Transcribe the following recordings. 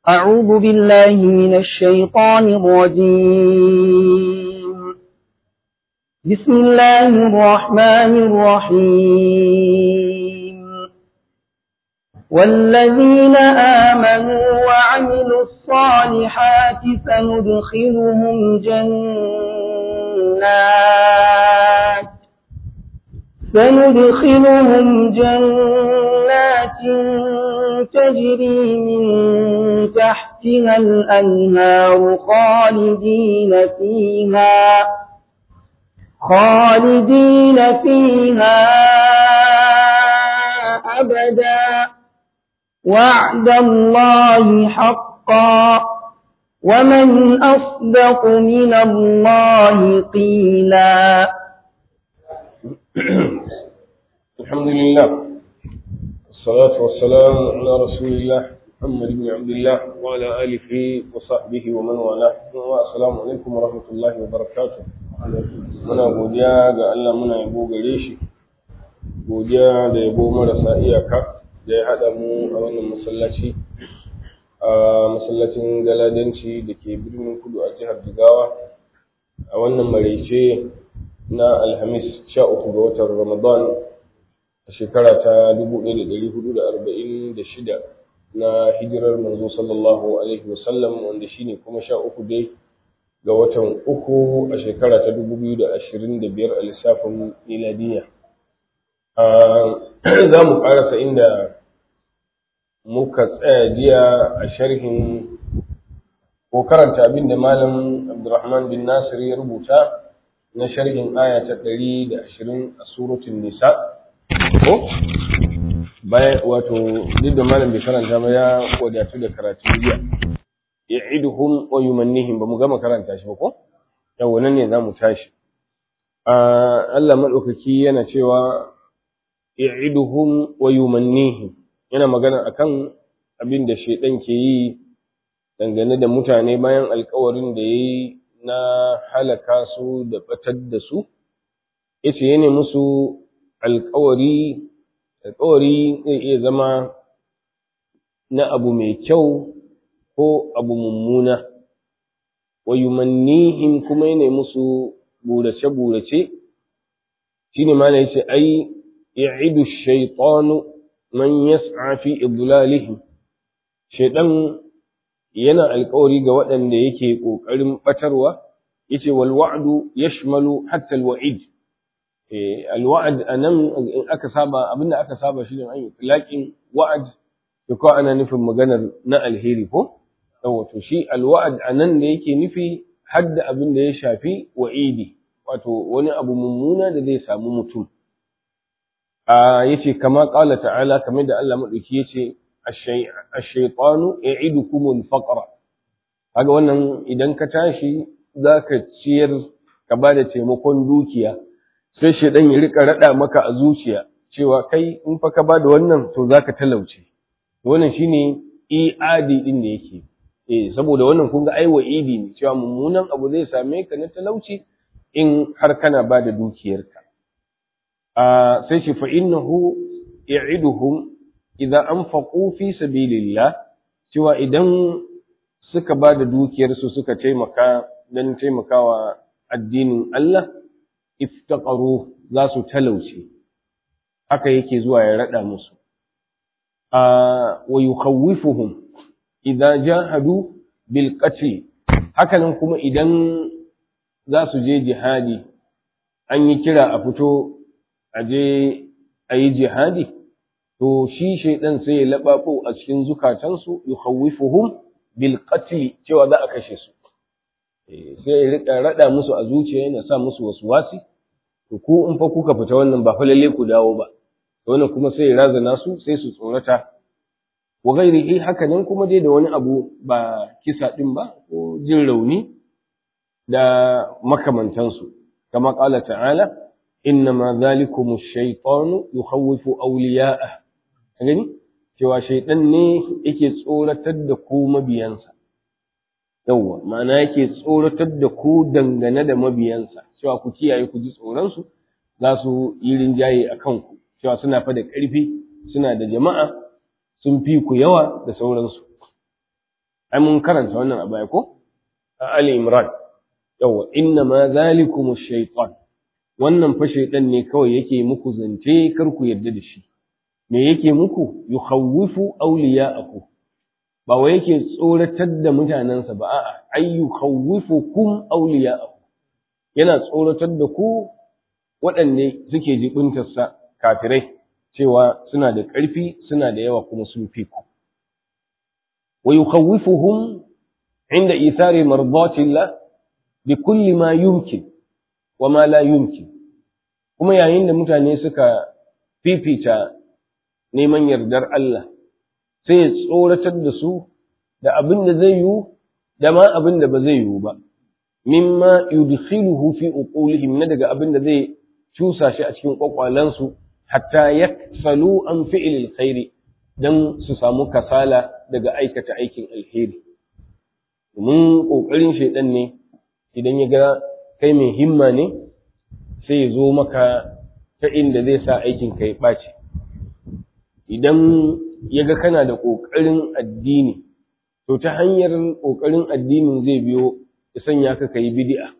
أعوذ بالله من الشيطان الرجيم. بسم الله الرحمن الرحيم. والذين آمنوا وعملوا الصالحات سندخلهم جنات تجري من تحتها الأنهار خالدين فيها أبدا وعد الله حقا ومن أصدق من الله قيلا. الحمد لله والصلاة والسلام على رسول الله محمد بن عبد الله وعلى آله وصحبه ومن والاه. السلام عليكم ورحمة الله وبركاته. muna godiya ga Allah, muna yabo gare shi, godiya da yabo marasa iyaka da ya haɗa mu a wannan masallaci, a masallacin Galadanci da ke birnin Kudu a jihar Jigawa a wannan maraice na Alhamis 13 ga watan Ramadan a shekara ta 1446 na hijirar manzo sallallahu alaihi wasallam, wanda shine kuma 13 dai ga watan uku a shekara ta 2025 a lissafin miladiya. Za mu karasa inda muka tsaya jiya a sharhin ko karanta abin da Malam Abdurrahman bin Nasir ya rubuta na sharhin aya ta 120 a suratul Nisa. Bayan wato duk da Malam bai karanta ba, ya wadatu da karatu jiya. ya'iduhum wa yumannihim, ba mu gama karanta shi ba ko yau nan ne zamu tashi. Allah madaukaki yana cewa ya'iduhum wa yumannihim, yana magana akan abin da shedan ke yi dangane da mutane bayan alƙawarin da yayi na halaka su da batar da su. Yace yana musu alƙawari zai iya zama na abu mai kyau ko abu mummuna, wa yumannihim kuma yana musu burace-burace. Shi ne mana yace ai ya'idu shaytanu man yas'a fi idlalihim, shaytan yana alƙawari ga waɗanda yake ƙoƙarin batarwa. Yace wal wa'du yashmalu hatta al wa'id. Al wa'd anan in aka saba, abinda aka saba shi ne an yi laqin wa'd ko ana nufin maganar na alheri ko wato shi alwa'ad anan da yake nufi hadda abin da ya shafi wa'idi, wato wani abu mummuna da zai samu mutum. Yace kama qala ta'ala, kamar da Allah madauki yace ash-shaytanu ya'idukumul faqra. Kaga wannan idan ka tashi zaka ciyar ka bada taimakon dukiya, sai shedan ya rika rada maka a zuciya cewa kai in fa ka bada wannan to zaka talauce. Wannan shine i'adi din da yake. Saboda wannan kun ga ai wa'idi ne cewa mummunan abu zai same ka na talauci in har kana bada dukiyarka. Sai shi fa innahu ya'iduhum idza anfaqu fi sabilillah, cewa idan suka bada dukiyarsu suka taimaka dan taimakawa addinin Allah, iftaqaru, za su talauce. Haka yake zuwa ya rada musu. Wa yukhawifuhum idza jahadu bil qatl, hakanan kuma idan za su je jihadi, an yi kira a fito a je a yi jihadi, to shi shaidan sai ya lababo a cikin zukatansu, yukhawifuhum bil qatl, cewa za a kashe su. Sai ya rika rada musu a zuciya, yana sa musu waswasi, to ku in fa kuka fita wannan ba fa lalle ku dawo ba. Wannan kuma sai ya razana su, sai su tsorata. Wa ghairihi, haka nan kuma dai da wani abu ba kisa din ba ko jin rauni da makamantansu, kama qala ta'ala innama dhalikum ash-shaytanu yukhawwifu awliya'ah. Gani cewa shaytan ne yake tsoratar da ku mabiyansa. Yawwa, ma'ana yake tsoratar da ku dangane da mabiyansa, cewa ku kiyaye, ku ji tsoron su, za su yi rinjaye akan ku, cewa suna fa da ƙarfi, suna da jama'a, sun fi ku yawa da sauransu. ai mun karanta wannan a baya ko a Ali Imran yawa inna ma zalikum ash-shaytan wannan fa shaytan ne kawai yake muku zance kar ku yarda da shi me yake muku yukhawwifu awliya'akum ba wai yake tsoratar da mutanensa ba a'a ay yukhawwifukum awliya'akum yana tsoratar da ku waɗanne suke jibintarsa kafirai cewa suna da ƙarfi suna da yawa kuma sun fi ku wa yukhawwifuhum inda ithari mardatillah bi kulli ma yumkin wa ma la yumkin kuma yayin da mutane suka fifita neman yardar Allah sai ya tsoratar da su da abin da zai yiwu da ma abin da ba zai yiwu ba mimma yudkhiluhu fi uqulihim na daga abin da zai cusa shi a cikin kwakwalansu hatta yaksalu an fi'lil khairi dan su samu kasala daga aikata aikin alheri domin kokarin shedan ne idan ya ga kai mai himma ne sai ya zo maka ta inda zai sa aikin kai ɓaci idan ya ga kana da ƙoƙarin addini to ta hanyar ƙoƙarin addinin zai biyo ya sanya ka kai bid'a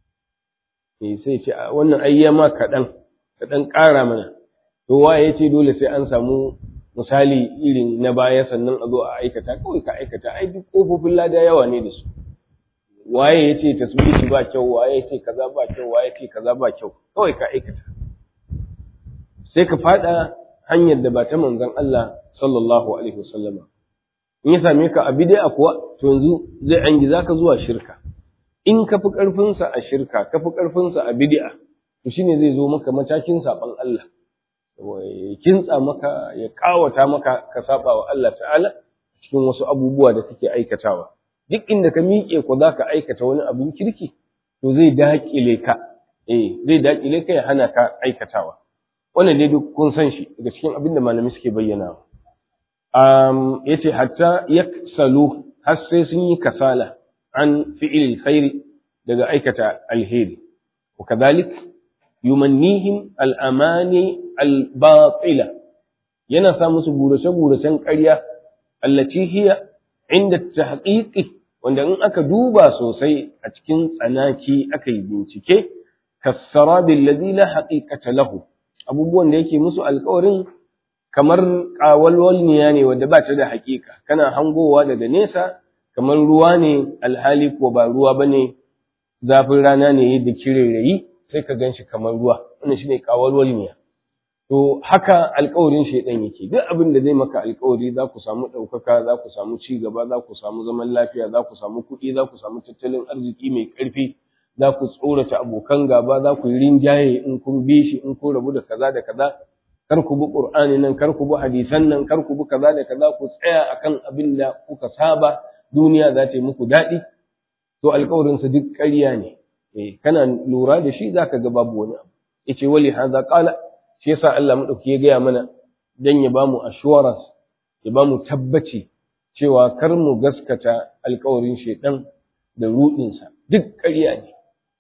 sai ce wannan ayyama kaɗan ƙara mana to waye ce dole sai an samu misali irin na baya sannan a zo a aikata kawai ka aikata ai duk kofofin lada yawa ne da su waye yace tasbihi ba kyau waye yace kaza ba kyau waye yace kaza ba kyau kawai ka aikata sai ka fada hanyar da ba ta manzon Allah sallallahu alaihi wasallama in ya same ka a bid'a kuwa to yanzu zai angiza ka zuwa shirka in ka fi karfin sa a shirka ka fi karfin sa a bid'a to shine zai zo maka matakin saban Allah ya kintsa maka ya kawata maka ka saba wa Allah ta'ala cikin wasu abubuwa da kake aikatawa duk inda ka miƙe ko zaka aikata wani abin kirki to zai daƙile ka zai daƙile ka ya hana ka aikatawa wannan dai duk kun san shi daga cikin abin da malami suke bayyana yace hatta yaksalu har sai sun yi kasala an fi'il khairi daga aikata alheri wa kadhalik yumannihim al'amani al-batila yana sa musu gurace-guracen ƙarya allaci hiya inda tahqiqi wanda in aka duba sosai a cikin tsanaki aka yi bincike kasarabil ladhi la haqiqata lahu abubuwan da yake musu alƙawarin kamar ƙawalwalniya ne wanda ba ta da haƙiƙa kana hangowa daga nesa kamar ruwa ne alhali ko ba ruwa bane zafin rana ne da kirerayi sai ka ganshi kamar ruwa wannan shine ƙawalwalniya to haka alƙawarin shedan yake duk abin da zai maka alƙawari za ku samu ɗaukaka za ku samu ci gaba za ku samu zaman lafiya za ku samu kuɗi za ku samu tattalin arziki mai ƙarfi za ku tsorata abokan gaba za ku yi rinjaye in kun bi shi in kun rabu da kaza da kaza kar ku bi qur'ani nan kar ku bi hadisan nan kar ku bi kaza da kaza ku tsaya akan abin da kuka saba duniya za ta yi muku daɗi to alƙawarin sa duk ƙarya ne kana lura da shi zaka ga babu wani abu yace wali hadha qala shi yasa Allah madauki ya gaya mana dan ya bamu assurance ya bamu tabbaci cewa kar mu gaskata alƙawarin shedan da rudin sa duk ƙarya ne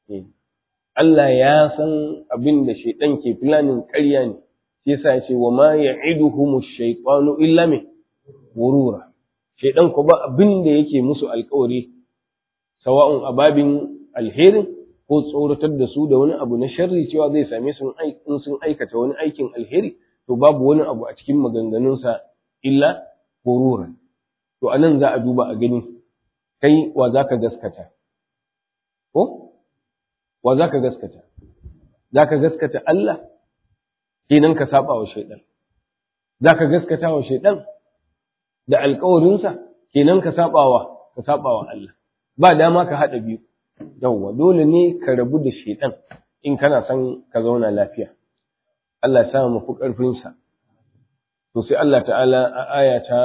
Allah ya san abin da shedan ke planning ƙarya ne shi yasa ya ce wa ma ya'iduhumush shaytanu illa min gurura shedan ko ba abin da yake musu alƙawari sawa'un ababin alherin ko tsoratar da su da wani abu na sharri cewa zai same su in sun aikata wani aikin alheri to babu wani abu a cikin maganganunsa illa gurura to anan za a duba a gani kai wa zaka gaskata ko wa zaka gaskata zaka gaskata Allah kenan ka saba wa shaytan zaka gaskata wa shaytan da alƙawarinsa kenan ka saba wa Allah ba dama ka hada biyu yawwa dole ne ka rabu da shaytan in kana son ka zauna lafiya Allah ya sa mu fi karfin sa to sai Allah ta'ala a aya ta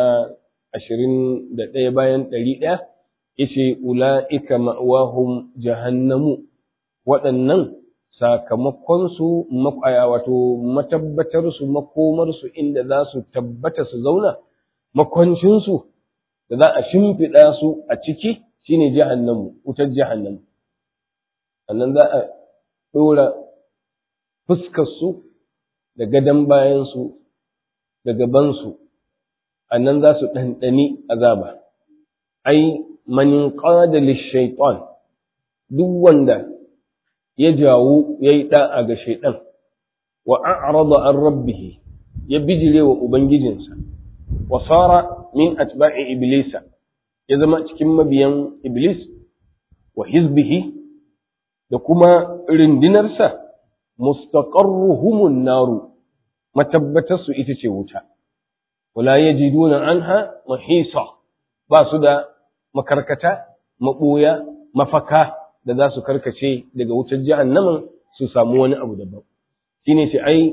21 bayan 100 yace ulaika ma'wahum jahannamu waɗannan sakamakonsu wato matabbatarsu makomarsu inda za su tabbata su zauna makwancinsu da za a shimfiɗa su a ciki shine jahannamu wutar jahannamu sannan za a ɗora fuskarsu da gadon bayansu da gabansu a nan za su ɗanɗani azaba ai man inqada lish-shaytan duk wanda ya jawo yayi da'a ga shaytan wa a'rada an rabbih ya bijire wa ubangijinsa wa sara min atba'i iblisa ya zama cikin mabiyan iblis wa hizbihi da kuma rindinarsa mustaqarruhumun naru matabbatarsu ita ce wuta wala yajiduna anha mahisa ba su da makarkata maboya mafaka da za su karkace daga wutar jahannamin su samu wani abu daban shine ce ai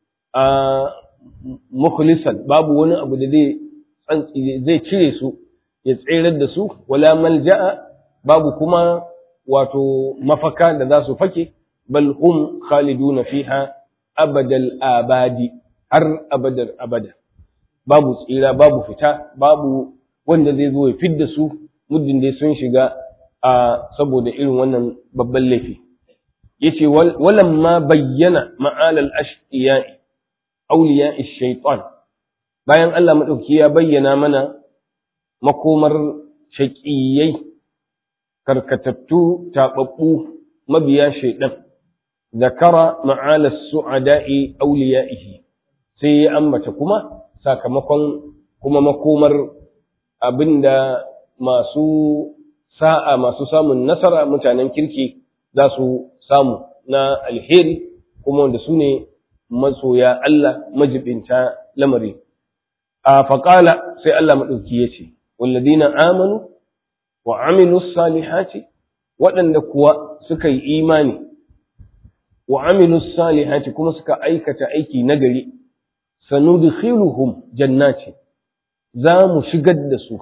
mukhlisan babu wani abu da zai cire su ya tsirar da su wala malja'a babu kuma wato mafaka da za su fake bal hum khaliduna fiha abadal abadi har abadar abada babu tsira babu fita babu wanda zai zo ya fidda su muddin dai sun shiga saboda irin wannan babban laifi yace walamma bayyana ma'alal ashqiya'i awliya'i shaytan bayan Allah madauki ya bayyana mana makomar shaqiyai karkatattu tababbu mabiya shaytan zakara ma'alas su'ada'i awliya'ihi sai ya ambata kuma sakamakon kuma makomar abinda masu sa'a masu samun nasara mutanen kirki za su samu na alheri kuma wanda su ne masoya Allah majibinta lamari a faƙala sai Allah maɗauki ya ce walladina amanu wa amilu salihati waɗanda kuwa suka yi imani wa amilu salihati kuma suka aikata aiki nagari sanudkhiluhum jannati za mu shigar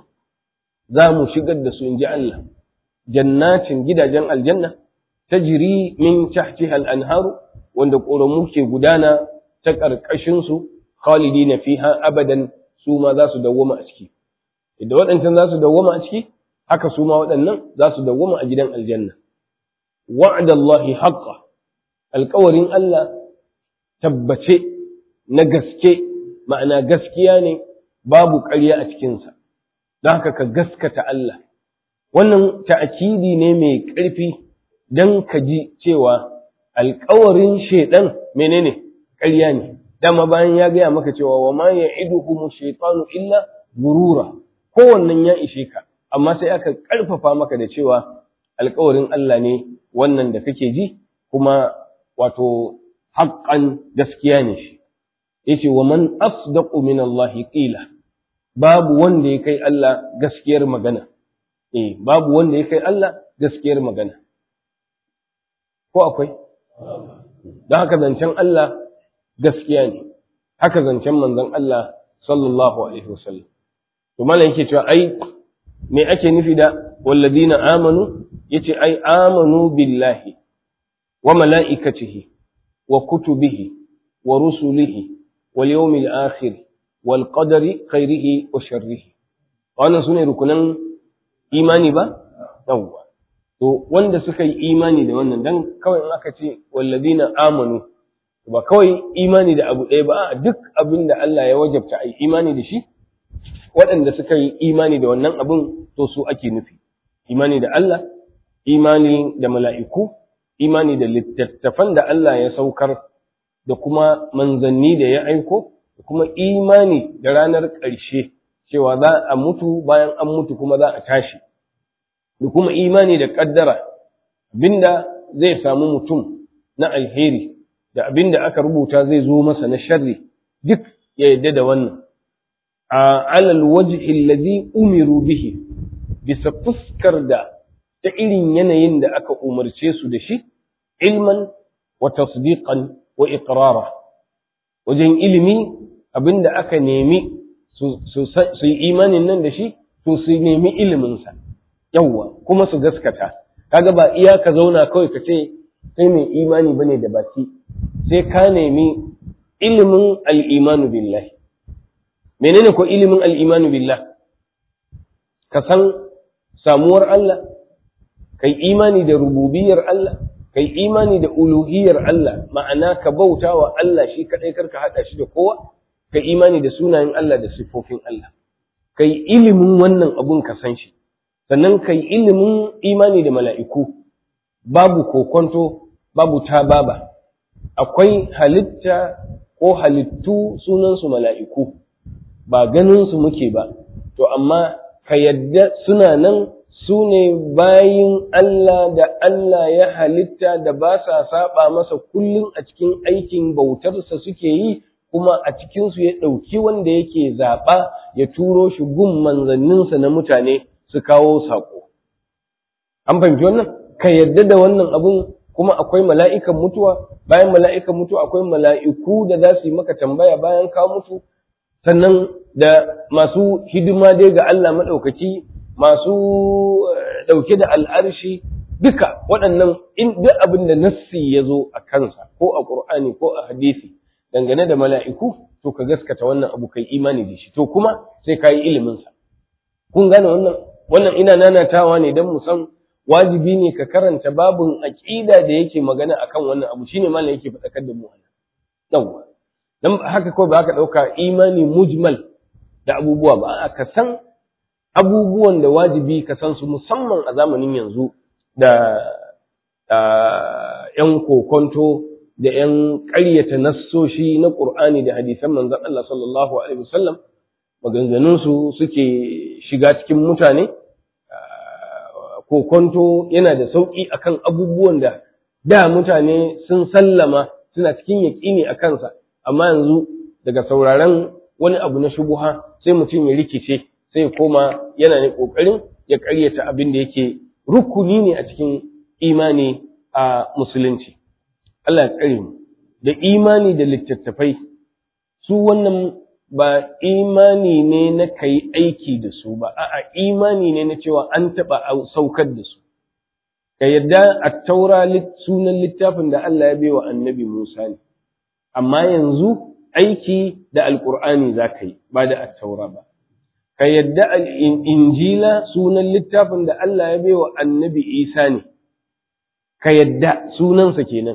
da su inji Allah jannatin gidajen aljanna tajri min tahtiha al-anharu wanda ƙoramu ke gudana ta ƙarƙashin su khalidina fiha abadan su ma za su dawwama a ciki idan waɗancan za su dawwama a ciki haka su ma waɗannan za su dawwama a gidan aljanna wa'dallahi haqqan alƙawarin Allah tabbace na gaske ma'ana gaskiya ne babu ƙarya a cikinsa don haka ka gaskata Allah wannan ta'akidi ne mai ƙarfi don ka ji cewa alƙawarin shaiɗan menene ƙarya ne dama bayan ya gaya maka cewa wa ma ya'iduhum shaytanu illa gurura kowannen ya ishe ka amma sai aka ƙarfafa maka da cewa alƙawarin Allah ne wannan da kake ji kuma wato haƙƙan gaskiya ne shi yace wa man asdaqu min Allah qila babu wanda ya kai Allah gaskiyar magana babu wanda ya kai Allah gaskiyar magana ko akwai don haka zancen Allah gaskiya ne haka zancen manzon Allah sallallahu alaihi wasallam to mallan yake cewa ai me ake nufi da walladina amanu yace ai amanu billahi wa malaikatihi wa kutubihi wa rusulihi wal yawmil akhir wal qadari khairihi wa sharrihi wannan sune rukunan imani ba yawwa to wanda suka yi imani da wannan dan kawai in aka ce walladina amanu ba kawai imani da abu ɗaya ba duk abin da Allah ya wajabta ai imani da shi waɗanda suka yi imani da wannan abin to su ake nufi imani da Allah imani da mala'iku imani da littattafan da Allah ya saukar da kuma manzanni da ya aiko da kuma imani da ranar ƙarshe cewa za a mutu bayan an mutu kuma za a tashi da kuma imani da ƙaddara abinda zai samu mutum na alheri da abinda aka rubuta zai zo masa na sharri duk ya yadda da wannan a alal wajhi allazi umiru bihi bisa fuskar da ta irin yanayin da aka umarce su da shi ilman wa tasdiqan wa iqrara wajen ilimi abinda aka nemi su yi imanin nan da shi to su nemi iliminsa yawwa kuma su gaskata kaga ba iya ka zauna kawai ka ce sai mai imani bane da baki sai ka nemi ilimin al-imanu billahi menene ko ilimin al-imanu billah ka san samuwar Allah kai imani da rububiyar Allah kai imani da uluhiyar Allah ma'ana ka bautawa Allah shi kadai karka hada shi da kowa kai imani da sunayen Allah da sifofin Allah kai ilimin wannan abun ka san shi sannan kai ilimin imani da mala'iku babu kokonto babu tababa. Akwai halitta ko halittu sunansu mala'iku, ba ganinsu muke ba, to amma ka yadda suna nan su ne bayin Allah da Allah ya halitta da ba sa saba masa kullum a cikin aikin bautarsa suke yi, kuma a cikinsu ya ɗauki wanda yake zaɓa ya turo shi gun manzanninsa na mutane su kawo saƙo. An fahimci wannan? Ka yadda da wannan abun, kuma akwai mala'ikan mutuwa, bayan mala'ikan mutuwa akwai mala'iku da za su yi maka tambaya bayan ka mutu, sannan da masu hidima dai ga Allah maɗaukaki, masu ɗauke da al'arshi, duka waɗannan duk abin da nassi ya zo a kansa, ko a ƙur'ani ko a hadisi, dangane da mala'iku, to ka gaskata wannan abu kai imani da shi, to kuma sai ka yi iliminsa. Kun gane wannan ina nanatawa ne don mu san wajibi ne ka karanta babin aƙida da yake magana akan wannan abu, shine malam yake faɗakar da mu a nan. Yawwa, don haka kawai ba ka ɗauka imani mujmal da abubuwa ba, ka san abubuwan da wajibi ka san su, musamman a zamanin yanzu da ‘yan kokonto da ‘yan ƙaryata nassoshi na ƙur'ani da hadisan manzon Allah sallallahu Alaihi wasallam, maganganunsu suke shiga cikin mutane. Kokonto yana da sauƙi akan abubuwan da mutane sun sallama suna cikin yaƙini a kansa, amma yanzu daga sauraron wani abu na shubuha sai mutum ya rikice, sai ya koma yana ne ƙoƙarin ya ƙaryata abin da yake rukuni ne a cikin imani a musulunci. Allah ya tsare mu da imani da littattafai, su wannan ba imani ne na kai aiki da su ba, a'a imani ne na cewa an taɓa saukar da su. Ka yadda at-taura sunan littafin da Allah ya bai wa annabi Musa ne, amma yanzu aiki da alƙur'ani za ka yi ba da at-taura ba. Ka yadda injila sunan littafin da Allah ya bai wa annabi Isa ne, ka yadda sunansa kenan.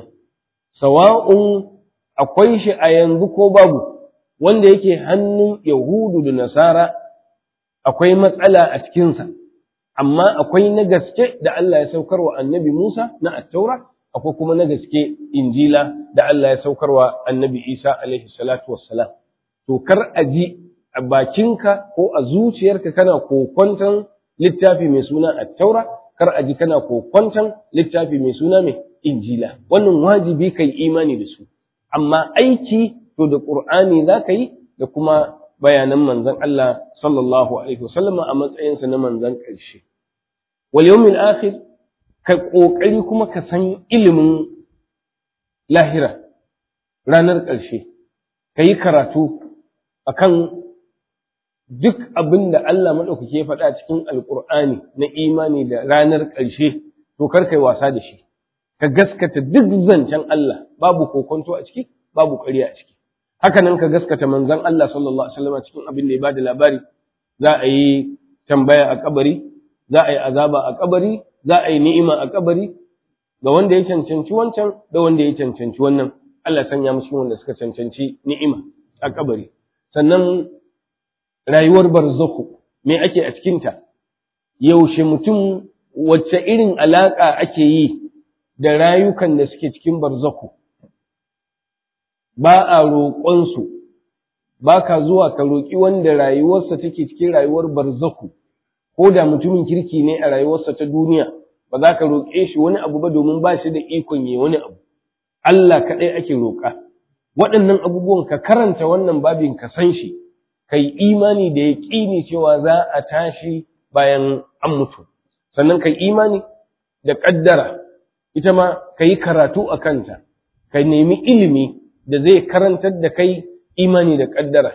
Sawa'un akwai shi a yanzu ko babu, wanda yake hannun Yahudu da Nasara akwai matsala a cikinsa, amma akwai na gaske da Allah ya saukar wa annabi Musa na at-taura, akwai kuma na gaske injila da Allah ya saukar wa annabi Isa alaihi salatu wassalam. To kar a ji a bakinka ko a zuciyarka kana kokwanton littafi mai suna at-taura, kar a ji kana kokwanton littafi mai suna mai injila. Wannan wajibi kai imani da su, amma aiki to da Qur'ani za ka yi da kuma bayanan manzon Allah sallallahu alaihi wasallam a matsayinsa na manzon ƙarshe. Wal yawmil akhir, ka kokari kuma ka san ilimin lahira, ranar ƙarshe, ka yi karatu akan duk abin da Allah maɗaukaki ya faɗa cikin Alƙur'ani na imani da ranar ƙarshe, to kar kai wasa da shi. Ka gaskata duk zancen Allah, babu kokonto a ciki, babu ƙarya a ciki. Haka nan ka gaskata manzon Allah sallallahu alaihi wasallam cikin abin da ya bada labari, za a yi tambaya a kabari, za a yi azaba a kabari, za a yi ni'ima a kabari, ga wanda ya cancanci wancan da wanda ya cancanci wannan. Allah sanya mu cikin wanda suka cancanci ni'ima a kabari. Sannan rayuwar barzakhu, me ake a cikinta? Yaushe mutum, wacce irin alaka ake yi da rayukan da suke cikin barzakhu? Ba a roƙonsu, ba ka zuwa ka roƙi wanda rayuwarsa take cikin rayuwar barzakhu, ko da mutumin kirki ne a rayuwarsa ta duniya, ba za ka roƙe shi wani abu ba domin ba shi da ikon yi wani abu. Allah kaɗai ake roƙa. Waɗannan abubuwan ka karanta wannan babin ka san shi, ka yi imani da yaƙini cewa za a tashi bayan an mutu. Sannan ka yi imani da ƙaddara, ita ma ka yi karatu a kanta, ka nemi ilimi da zai karantar da kai imani da ƙaddara,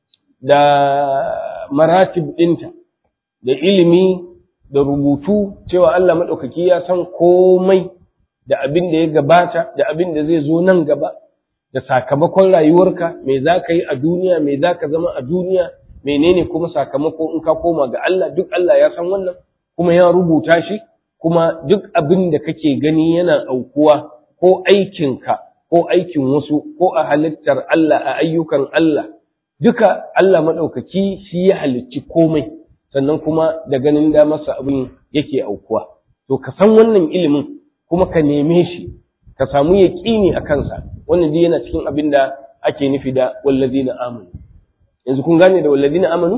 da maratib ɗinta, da ilimi da rubutu cewa Allah maɗaukaki ya san komai da abin da ya gabata, da abin da zai zo nan gaba, da sakamakon rayuwarka, me za ka yi a duniya, me za ka zama a duniya, menene kuma sakamako in ka koma ga Allah, duk Allah ya san wannan, kuma ya rubuta shi, kuma duk abin da kake gani yana aukuwa, ko aikinka, ko aikin wasu, ko a halittar Allah, a ayyukan Allah, duka Allah maɗaukaki shi ya halicci komai, sannan kuma da ganin damarsa abin yake aukuwa. To ka san wannan ilimin kuma ka neme shi, ka samu yaƙini a kansa, wannan dai yana cikin abin da ake nufi da wallazina amanu. Yanzu kun gane da wallazina amanu?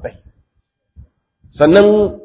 Sannan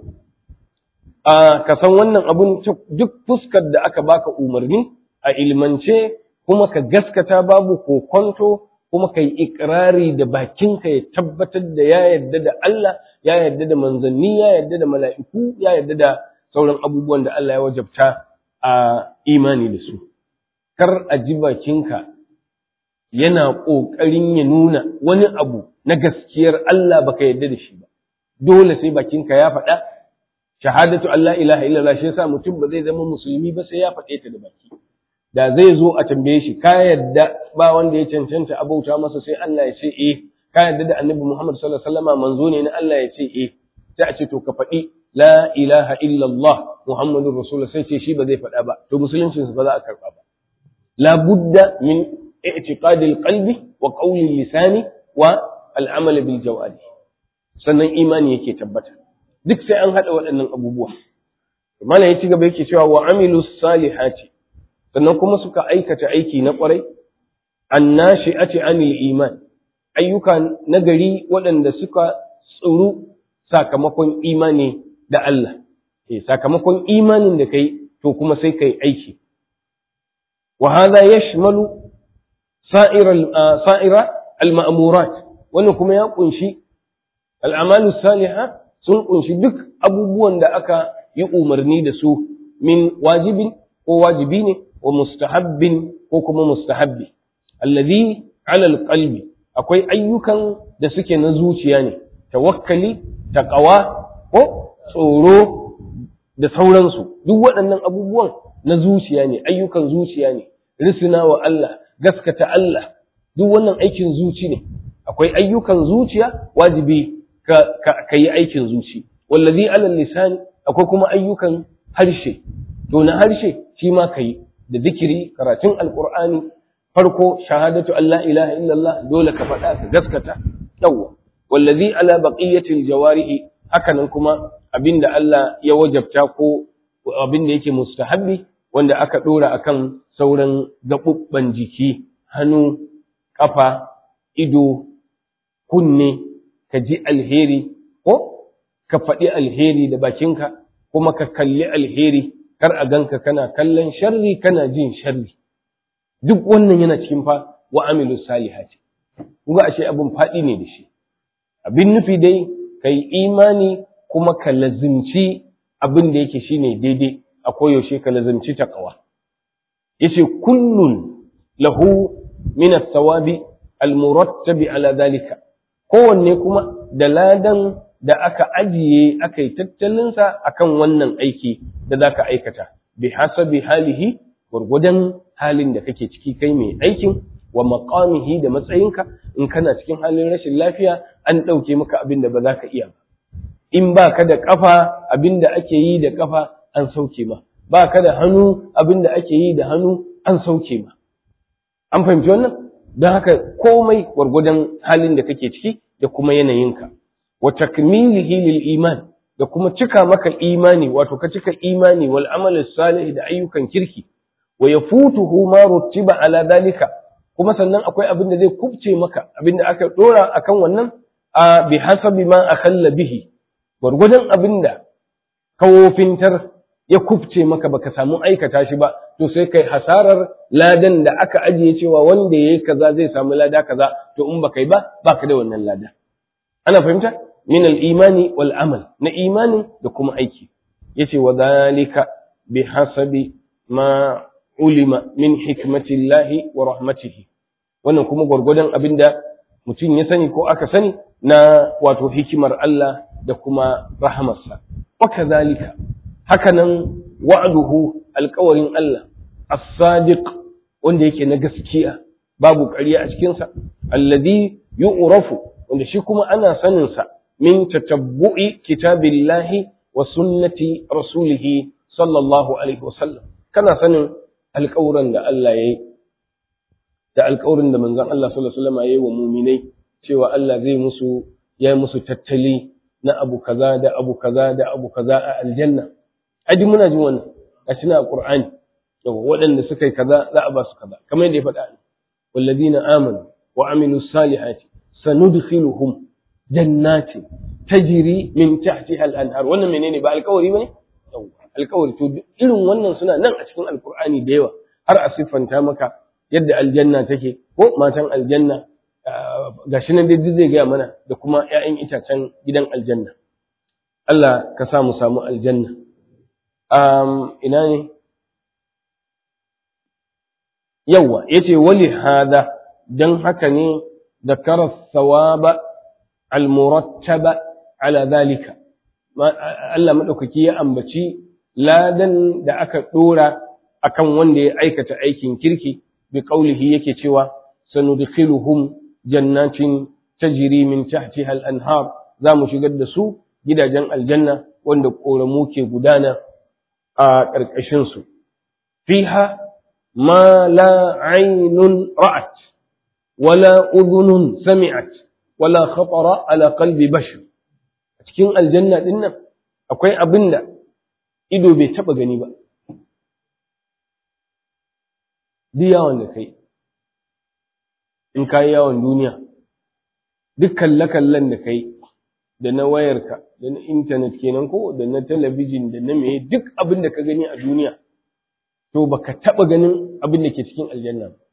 ka san wannan abun duk fuskar da aka baka umarni a ilmance kuma ka gaskata babu kokonto kuma ka yi ikirari da bakinka ya tabbatar da ya yarda da Allah, ya yarda da manzanni, ya yarda da mala'iku, ya yarda da sauran abubuwan da Allah ya wajabta a imani da su. Kar a ji bakinka yana ƙoƙarin ya nuna wani abu na gaskiyar Allah baka yarda da shi ba. Dole sai bakinka ya faɗa shahadatu Allah ilaha illallah, shi yasa mutum ba zai zama musulmi ba sai ya faɗe ta da baki. Da zai zo a tambaye shi ka yadda ba wanda ya cancanta abauta masa sai Allah ya ce eh, ka yadda da Annabi Muhammad sallallahu alaihi wasallam manzo ne na Allah ya ce eh, sai a ce to ka faɗi la ilaha illallah Muhammadur Rasulullah, sai ce shi ba zai faɗa ba, to musuluncin ba za a karɓa ba. La budda min i'tiqadil qalbi wa qawlil lisani wa al'amal bil jawari, sannan imani yake tabbata. Duk sai an haɗa waɗannan abubuwa. Malam ya ci gaba yake cewa wa amilus salihati, sannan kuma suka aikata aiki na ƙwarai, annashi'ati anil iman, ayyuka nagari waɗanda suka tsuru sakamakon imani da Allah. Sakamakon imanin da kai to kuma sai kai aiki. Wa hadha yashmalu sa'ira al-ma'murat, wannan kuma ya kunshi al-a'malus salihah, sun kunshi duk abubuwan da aka yi umarni da su min wajibin ko wajibi ne wa mustahabbin ko kuma mustahabbi. Alladhi ala alqalbi, akwai ayyukan da suke na zuciya ne, tawakkali, taqwa ko tsoro da sauransu. Duk waɗannan abubuwan na zuciya ne, ayyukan zuciya ne, risina wa Allah, gaskata Allah, duk wannan aikin zuci ne. Akwai ayyukan zuciya wajibi ka yi aikin zuci. Wallazi ala lisan, akwai kuma ayyukan harshe, to na harshe shi ma ka yi da zikiri, karatun alqur'ani, farko shahadatu Allah ilaha illallah, dole ka faɗa ka gaskata. Yawwa, wallazi ala baqiyatil jawarihi, hakanan kuma abinda Allah ya wajabta ko abinda yake mustahabbi wanda aka dora akan sauran gabubban jiki, hannu, kafa, ido, kunne, ka ji alheri ko ka faɗi alheri da bakinka, kuma ka kalli alheri, kar a ganka kana kallon sharri kana jin sharri. Duk wannan yana cikin fa wa amilu salihati. Kuma ashe abin faɗi ne da shi. Abin nufi dai kai imani kuma ka lazimci abin da yake shine daidai, a koyaushe ka lazimci taqwa. Yace kullun lahu min as-sawabi al-murattabi ala dhalika. Kowanne kuma da ladan da aka ajiye aka yi tattalinsa akan wannan aiki da za ka aikata, bi hasabi halihi, gwargwadon halin da kake ciki kai mai aikin, wa maqamihi, da matsayinka. In kana cikin halin rashin lafiya, an ɗauke maka abin da ba za ka iya ba. In ba ka da ƙafa, abin da ake yi da ƙafa an sauke ma. Ba ka da hannu, abin da ake yi da hannu an sauke ma. An fahimci wannan? Don haka komai gwargwadon halin da kake ciki da kuma yanayinka. Wa takmilihi lil iman, da kuma cika maka imani, wato ka cika imani wal amal salih, da ayyukan kirki. Wa yafutuhu ma rutiba ala dalika, kuma sannan akwai abin da zai kubce maka, abin da aka dora akan wannan, a bi hasabi ma akhalla bihi, gwargwadon abin da kawofintar ya kubce maka baka samu aikata shi ba, to sai kai hasarar ladan da aka ajiye cewa wanda yayi kaza zai samu lada kaza, to in baka yi ba baka da wannan lada. Ana fahimta? Min al-imani wal amal, na imanin da kuma aiki. Yace wa dhalika bi hasabi ma ulima min hikmatillahi wa rahmatihi. Wannan kuma gwargwadon abinda mutum ya sani ko aka sani na wato hikimar Allah da kuma rahamarsa. Wa kadhalika, hakanan wa'duhu, alƙawarin Allah, as-sadiq, wanda yake na gaskiya, babu ƙarya a cikinsa, alladhi yu'rafu, wanda shi kuma ana saninsa min tatabbu'i kitabillahi wa sunnati rasulihi sallallahu alaihi wasallam. Kana sanin alƙawuran da Allah ya yi, da alƙawarin da manzon Allah sallallahu alaihi wasallam ya yi wa muminai, cewa Allah zai musu, ya musu tattali na abu kaza da abu kaza da abu kaza a aljanna aji muna jin wannan a cikin alqur'ani yawa waɗanda suka yi kaza za a ba su kaza kamar yadda ya faɗa walladina amanu wa amilus salihati sanudkhiluhum jannatin tajri min tahtiha al-anhar wannan menene ba alƙawari bane alƙawari to irin wannan suna nan a cikin alqur'ani da yawa har a siffanta maka yadda aljanna take ko matan aljanna gashi nan dai zai gaya mana da kuma ƴaƴan itacen gidan aljanna Allah ka sa mu samu aljanna ina ne yawa yace wali hada dan haka ne ذكر الثواب المرتب على ذلك Allah madaukaki ya ambaci ladan da aka dora akan wanda ya aikata aikin kirki bi qaulihi yake cewa sanudkhiluhum jannatin tajri min tahtiha al-anhar zamu shigar da su gidajen aljanna wanda koramu ke gudana a karkashin su fiha ma la aynun ra'at wala udhunun sami'at wala khatara ala qalbi bashar cikin aljanna din nan akwai abinda ido bai taba gani ba duk yawon da kai in kai yawon duniya duk kalle-kallen da kai da na wayarka da na intanet kenan ko da na talabijin da na meye duk abin da ka gani a duniya to baka taba ganin abin da ke cikin aljanna ba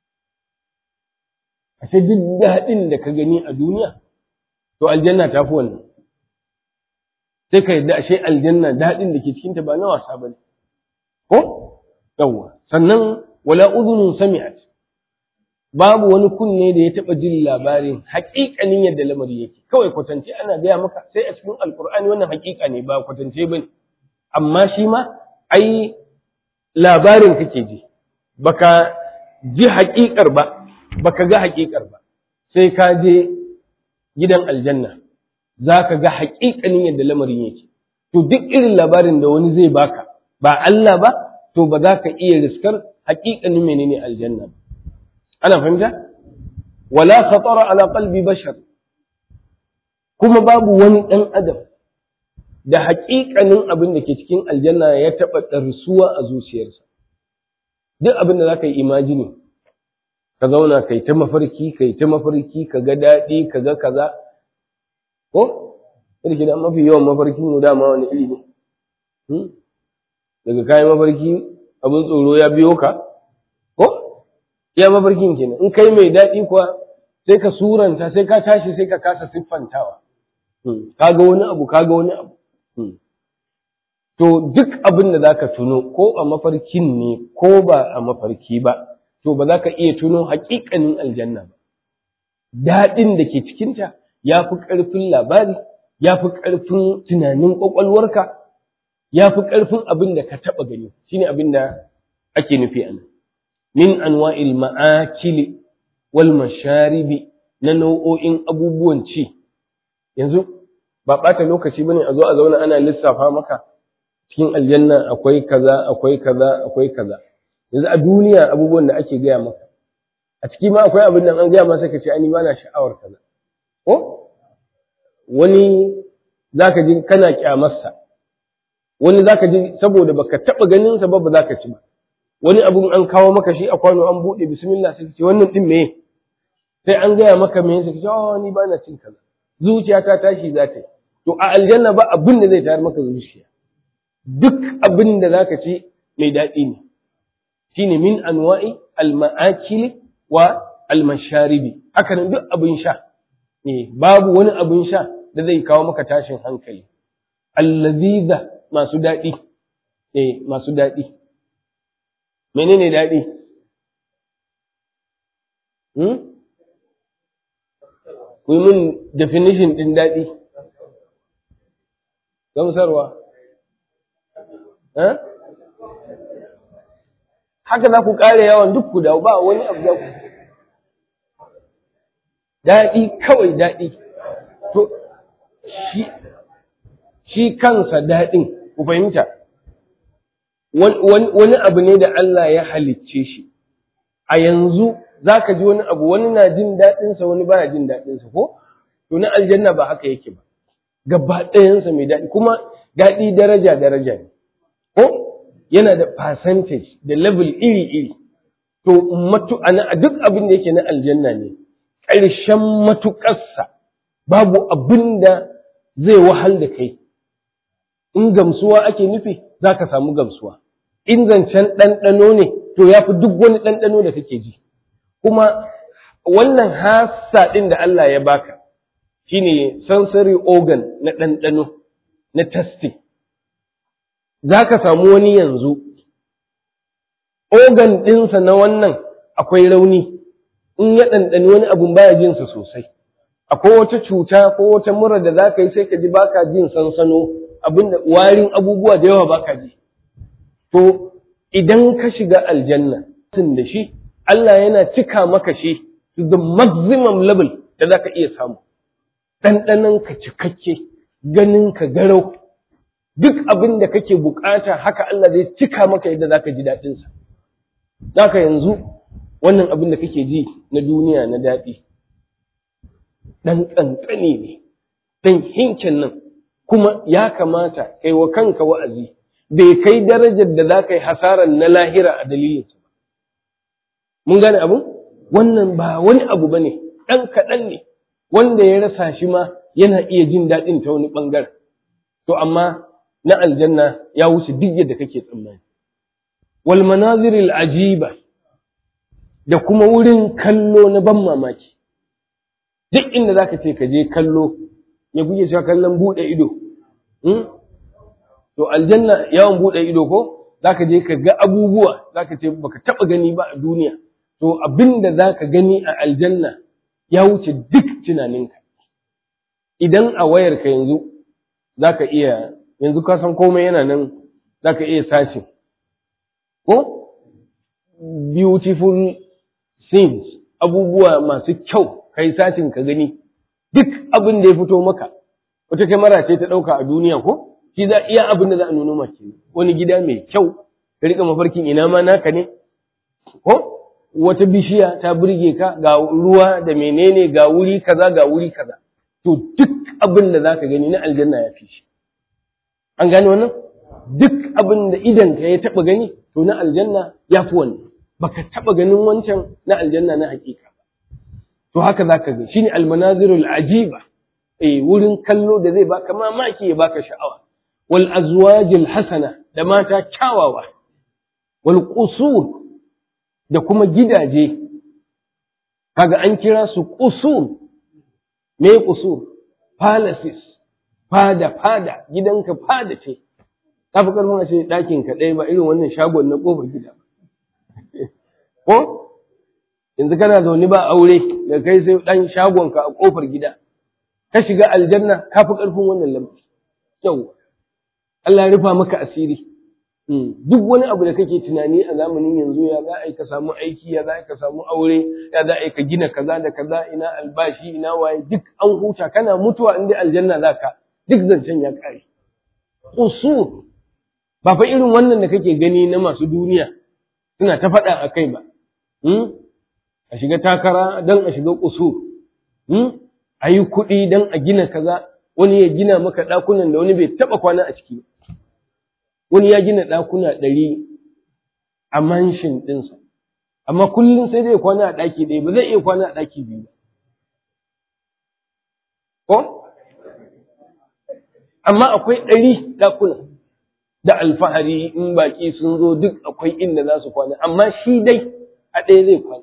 ashe duk daɗin da ka gani a duniya to aljanna ta fi wannan sai ka yadda ashe aljanna daɗin da ke cikinta ba na wasa ba ne ko yawwa sannan wala udhunun sami'at babu wani kunne da ya taɓa jin labarin haƙiƙanin yadda lamari yake kawai kwatance ana gaya maka sai a cikin alkur'ani wannan haƙiƙa ne ba kwatance ba ne amma shi ma ai labarin kake ji baka ji haƙiƙar ba baka ga haƙiƙar ba sai ka je gidan aljanna za ka ga haƙiƙanin yadda lamarin yake to duk irin labarin da wani zai baka ba Allah ba to ba za ka iya riskar haƙiƙanin menene aljanna ba ana fahimta wala khatara ala qalbi bashar kuma babu wani ɗan adam da haƙiƙanin abin da ke cikin aljanna ya taɓa ɗarsuwa a zuciyarsa duk abin da za ka yi imajini ka zauna kai ta mafarki ka ga daɗi ka ga kaza ko irki da mafi yawan mafarkin mu dama wani iri ne daga kayan mafarki abin tsoro ya biyo ka ko ya mafarkin kenan in kai mai daɗi kuwa sai ka suranta sai ka tashi sai ka kasa siffantawa kaga wani abu to duk abin da zaka tuno ko a mafarkin ne ko ba a mafarki ba to ba za ka iya tuno haƙiƙanin aljanna ba daɗin da ke cikinta ya fi ƙarfin labari ya fi ƙarfin tunanin ƙwaƙwalwarka ya fi ƙarfin abin da ka taɓa gani shine abin da ake nufi a nan min anwa'il ma'akili wal masharibi na nau'o'in abubuwan ci yanzu ba ɓata lokaci bane a zo a zauna ana lissafa maka cikin aljanna akwai kaza yanzu a duniya abubuwan da ake gaya maka a ciki ma akwai abin da an gaya masa ka ce ani ba na sha'awar kaza ko wani zaka ji kana kyamarsa wani zaka ji saboda baka taba ganin sa ba zaka ci ba wani abun an kawo maka shi a kwano an bude bismillah sai ce wannan din meye sai an gaya maka meye sai ka ce oh ni ba na cin kaza zuciya ta tashi za ta yi to a aljanna ba abin da zai tayar maka zuciya duk abin da zaka ci mai daɗi ne shine min anwa'i al-ma'akili wa al-masharibi haka nan duk abin sha babu wani abin sha da zai kawo maka tashin hankali allaziza masu daɗi masu daɗi menene daɗi ku yi min definition ɗin daɗi gamsarwa haka za ku ƙare yawan duk ku da ba wani abu za ku daɗi kawai daɗi to shi kansa daɗin ku fahimta wani abu ne da Allah ya halicce shi a yanzu za ka ji wani abu wani na jin daɗinsa wani baya jin daɗinsa ko to na aljanna ba haka yake ba gaba ɗayansa mai daɗi, kuma daɗi daraja ne, ko yana da percentage da level iri-iri. To, a duk abin da yake na aljanna ne, ƙarshen matuƙarsa babu abin da zai wahal da kai. In gamsuwa ake nufi, za ka samu gamsuwa. In zancen ɗanɗano ne, to ya fi duk wani ɗanɗano da kake ji. Kuma wannan hassa ɗin da Allah ya baka, shine sensory organ na ɗanɗano, na tasting. Za ka samu wani yanzu, organ ɗinsa na wannan akwai rauni, in ya ɗanɗani wani abun baya jinsa sosai. Akwai wata cuta ko wata mura da za ka yi sai ka ji baka jin sansano, abinda warin abubuwa da yawa baka ji. To, idan ka shiga aljanna, tun da shi, Allah yana cika maka shi to the maximum level da za ka iya samu. Ɗanɗanon ka cikakke, ganin ka garau, duk abin da kake bukata haka Allah zai cika maka yadda za ka ji daɗinsa. Za ka yanzu wannan abin da kake ji na duniya na daɗi, ɗan ƙanƙani ne, ɗan hinken nan, kuma ya kamata kai wa kanka wa'azi, bai kai darajar da za ka yi hasarar na lahira a dalilinsa ba. Mun gane abin? Wannan ba wani abu ba ne, ɗan kaɗan ne, wanda ya rasa shi ma yana iya jin daɗin ta wani ɓangaren. To, amma na aljanna ya wuce duk yadda kake tsammani. Wal manaziril ajiba, da kuma wurin kallo na ban mamaki. Duk inda za ka ce ka je kallo, ya kuke cewa kallon buɗe ido. To, aljanna yawan buɗe ido ko, za ka je ka ga abubuwa, za ka ce baka taɓa gani ba a duniya. To, abin da za ka gani a aljanna ya wuce duk tunaninka. Idan a wayarka yanzu, za ka iya, yanzu ka san komai yana nan, za ka iya sashin. Ko? Beautiful scenes, abubuwa masu kyau, kai sashin ka gani, duk abin da ya fito maka, wata kyamara ce ta ɗauka a duniya ko? Shi za iya abin da za a nuna maka wani gida mai kyau, ka riƙa mafarkin ina ma naka ne? Ko? Wata bishiya ta burge ka, ga ruwa da menene, ga wuri kaza, ga wuri kaza. To, duk abin da za ka gani na aljanna ya fi shi. An gane wannan? Duk abin da idanka ya taɓa gani, to na aljanna ya fi wannan. Baka taɓa ganin wancan na aljanna na hakika ba. To haka za ka ga, shi ne almanazirul ajiba, wurin kallo da zai baka mamaki ya baka sha'awa. Wal azwajil hasana, da mata kyawawa. Wal qusur, da kuma gidaje. Kaga an kira su qusur. Me qusur? Palaces. Fada, gidanka fada ce. Ta fi ƙarfin a ce ɗakinka ɗaya ba irin wannan shagon na ƙofar gida. Ko? Yanzu kana zaune ba aure da kai sai ɗan shagonka a ƙofar gida. Ka shiga aljanna ka fi ƙarfin wannan lamari. Yau, Allah ya rufa maka asiri. Duk wani abu da kake tunani a zamanin yanzu ya za a yi ka samu aiki, ya za a yi ka samu aure, ya za a yi ka gina kaza da kaza, ina albashi, ina waye, duk an huta, kana mutuwa inda aljanna za ka, duk zancen ya ƙare. Usur, ba fa irin wannan da kake gani na masu duniya suna ta faɗa a kai ba. A shiga takara don a shiga usur. A yi kuɗi don a gina kaza, wani ya gina maka ɗakunan da wani bai taɓa kwana a ciki ba. Wani ya gina ɗakuna 100 a manshin ɗinsa, amma kullum sai zai kwana a ɗaki ɗaya, ba zai iya kwana a ɗaki 2 ba. Ko? Amma akwai 100 ɗakuna da alfahari in baƙi sun zo duk akwai inda za su kwana, amma shi dai a ɗaya zai kwana.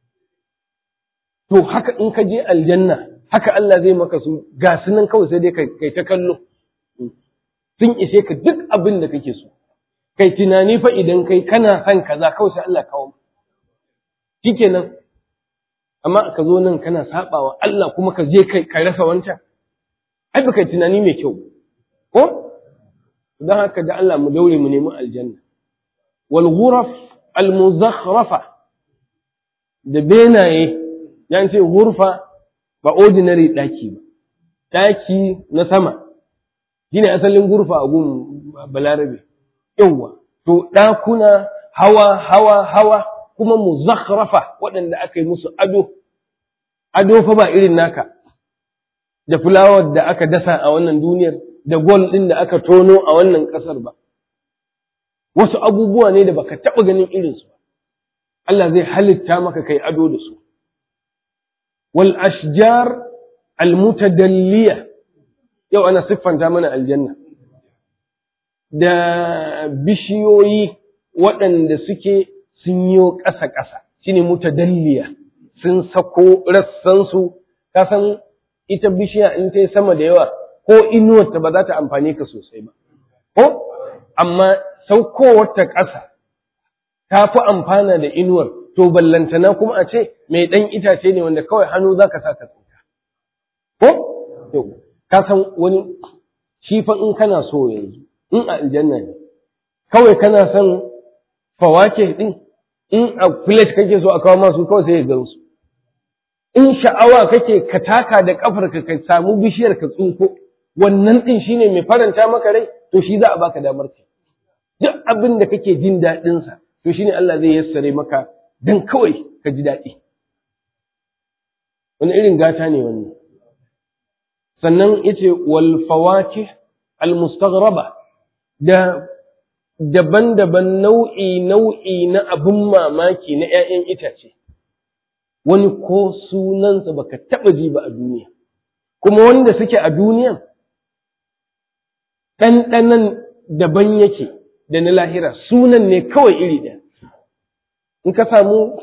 To haka in ka je aljanna, haka Allah zai maka su ga su nan kawai sai dai kai ta kallo. Sun ishe ka duk abin da kake so. Kai tunani fa idan kai kana son kaza kawai sai Allah kawo. Shikenan. Amma ka zo nan kana sabawa Allah kuma ka je kai ka rasa wancan. Ai baka tunani mai kyau. Ko? Dan haka da Allah mu daure mu nemi aljanna. Wal ghuraf al muzakhrafa. Da benaye yan ce ghurfa ba ordinary daki ba. Daki na sama. Shine asalin gurfa a gun balarabe. Yawwa, to ɗakuna hawa kuma muzakhrafa waɗanda aka yi musu ado fa ba irin naka. da fulawar da aka dasa a wannan duniyar da gol ɗin da aka tono a wannan ƙasar ba. Wasu abubuwa ne da baka taɓa ganin irinsu ba. Allah zai halitta maka kai ado da su. Wal ashjar al mutadalliya, yau ana siffanta mana aljanna da bishiyoyi waɗanda suke sun yi ƙasa-ƙasa, shine mutadalliya, sun sako rassansu. Ka san ita bishiya in ta yi sama da yawa ko inuwarta ba za ta amfane ka sosai ba, ko amma saukowarta ƙasa ta fi amfana da inuwar, to ballantana kuma a ce mai ɗan itace ne wanda kawai hannu za ka sa ka tsinka, ko ka san wani shi fa in kana so yanzu in a aljanna ne kawai kana son fawake ɗin, in a plate kake so a kawo masu kawai sai ya gansu. In sha'awa kake ka taka da ƙafarka ka samu bishiyar ka tsinko, wannan ɗin shine mai faranta maka rai, to shi za a baka damar ka. Duk abin da kake jin daɗinsa, to shine Allah zai yassare maka dan kawai ka ji daɗi. Wani irin gata ne wannan. Sannan yace wal fawakih al mustaghraba, da daban-daban nau'i na abun mamaki na ‘ya'yan itace, wani ko sunansa baka taɓa ji ba a duniya, kuma wanda suke a duniya ɗanɗanan daban yake da na lahira, sunan ne kawai iri ɗaya. In ka samu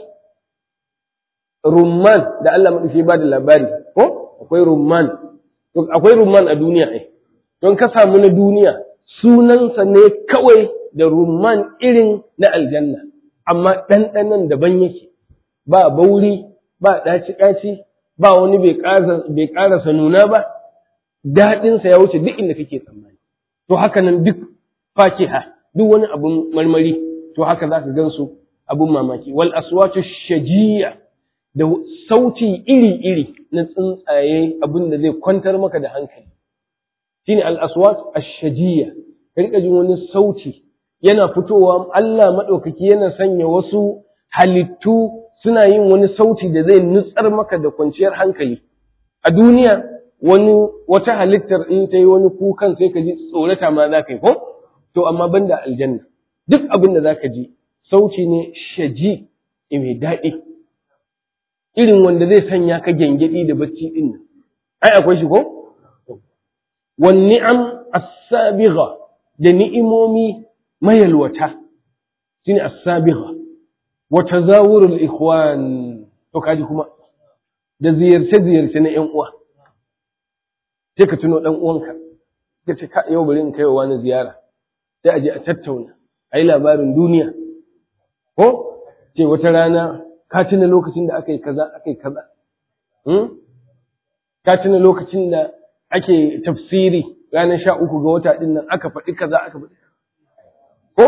rumman da Allah maɗauki ba da labari, ko akwai rumman a duniya ai, don ka samu na duniya sunansa ne kawai da rumman irin na aljanna, amma ɗanɗanan daban yake, ba bauri, ba ɗaci-ɗaci, ba wani bai ƙarasa nuna ba, daɗinsa ya wuce duk inda kake tsammani. To haka nan duk fakiha, duk wani abun marmari, to haka za ka gansu abun mamaki. Wal aswatu shajiya, da sauti iri-iri na tsuntsaye, abin da zai kwantar maka da hankali. Shine al aswat ash-shajiyya, ka rika jin wani sauti yana fitowa, Allah madaukaki yana sanya wasu halittu suna yin wani sauti da zai nutsar maka da kwanciyar hankali. A duniya wata halittar in ta yi wani kukan sai ka ji tsorata ma za ka yi, ko? To amma banda aljanna, duk abin da za ka ji sauti ne shaji mai daɗi, irin wanda zai sanya ka gyangyaɗi da bacci ɗin nan. Ai akwai shi ko? Wan ni'am as-sabigha, da ni'imomi mayalwata, shine as-sabigha. Wa tazawurul ikhwan, to kaji kuma da ziyarce-ziyarce na ƴan uwa. Sai ka tuno ɗan uwanka, ka ce ka yau bari in kai wa wani ziyara, sai a je a tattauna, a yi labarin duniya. Ko ce wata rana ka tuna lokacin da aka yi kaza, ka tuna lokacin da ake tafsiri ranar 13 ga wata ɗin nan aka faɗi kaza, aka faɗi. Ko?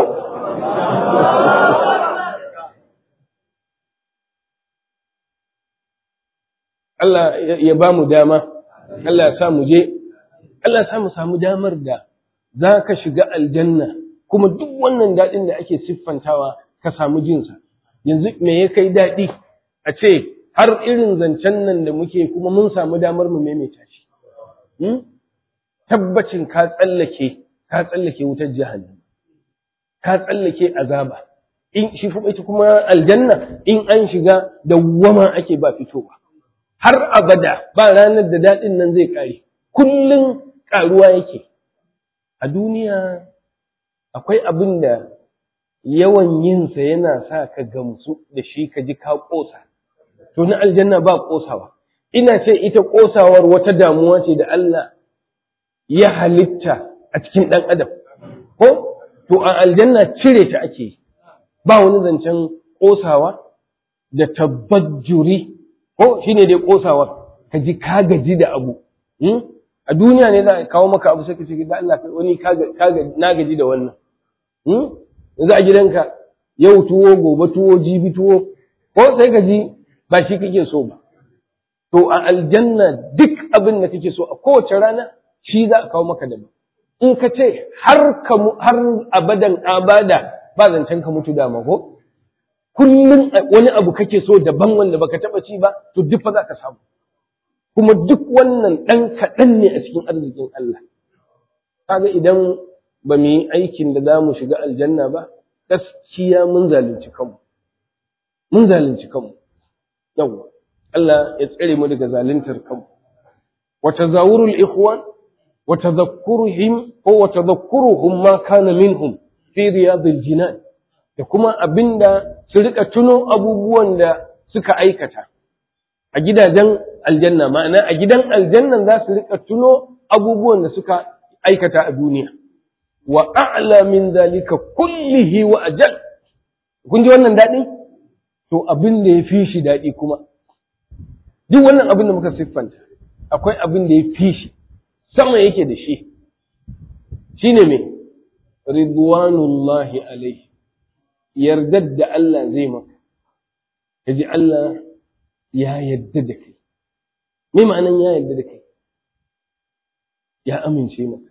Allah ya ba mu dama, Allah ya sa mu je, Allah ya sa mu samu damar da za ka shiga aljanna, kuma duk wannan daɗin da ake siffantawa ka samu jinsa. Yanzu me ya kai daɗi a ce har irin zancen nan da muke kuma mun samu damar mu maimaita shi. Tabbacin ka tsallake wutar jahannam, ka tsallake azaba. In shi kuma ita kuma aljanna in an shiga dawwama ake ba fitowa. Har abada ba ranar da daɗin nan zai ƙare, kullum ƙaruwa yake. A duniya akwai abin da yawan yinsa yana sa ka gamsu da shi ka ji ka ƙosa. To na aljanna ba ƙosawa. Ina ce ita ƙosawar wata damuwa ce da Allah ya halitta a cikin ɗan adam. Ko? To a aljanna cire ta ake yi. Ba wani zancen ƙosawa da tabbajuri. Ko shi ne dai ƙosawar, ka ji ka gaji da abu. A duniya ne za a kawo maka abu sai ka ce da Allah wani na gaji da wannan. Yanzu a gidanka yau tuwo, gobe tuwo, jibi tuwo, ko sai ka ji ba shi kake so ba. To a aljanna duk abin da kake so a kowace rana shi za a kawo maka daban. In ka ce har abadan abada ba zancen ka mutu dama ko? Kullum wani abu kake so daban wanda baka taba ci ba, to duk fa za ka samu. kuma duk wannan ɗan kaɗan ne a cikin arzikin Allah. Kaga idan ba mu yi aikin da za mu shiga aljanna ba, gaskiya mun zalunci kanmu. Mun zalunci kanmu. Yawwa, Allah ya tsare mu daga zaluntar kanmu. Wa tazawurul ikhwan wa tadhakkuruhum ma kana minhum fi riyadil jinan, da kuma abinda su rika tuno abubuwan da suka aikata a gidajen aljanna, ma'ana a gidan aljannan za su rika tuno abubuwan da suka aikata a duniya. Wa a'la min zalika kullihi wa ajal. Kun ji wannan daɗi? To abin da ya fi shi daɗi kuma. Duk wannan abin da muka siffanta, akwai abin da ya fi shi, sama yake da shi. Shine me? Ridwanullahi alaihi. Yardar da Allah zai maka. Kaji Allah ya yarda da kai. Me ma'anan ya yarda da kai? Ya amince maka.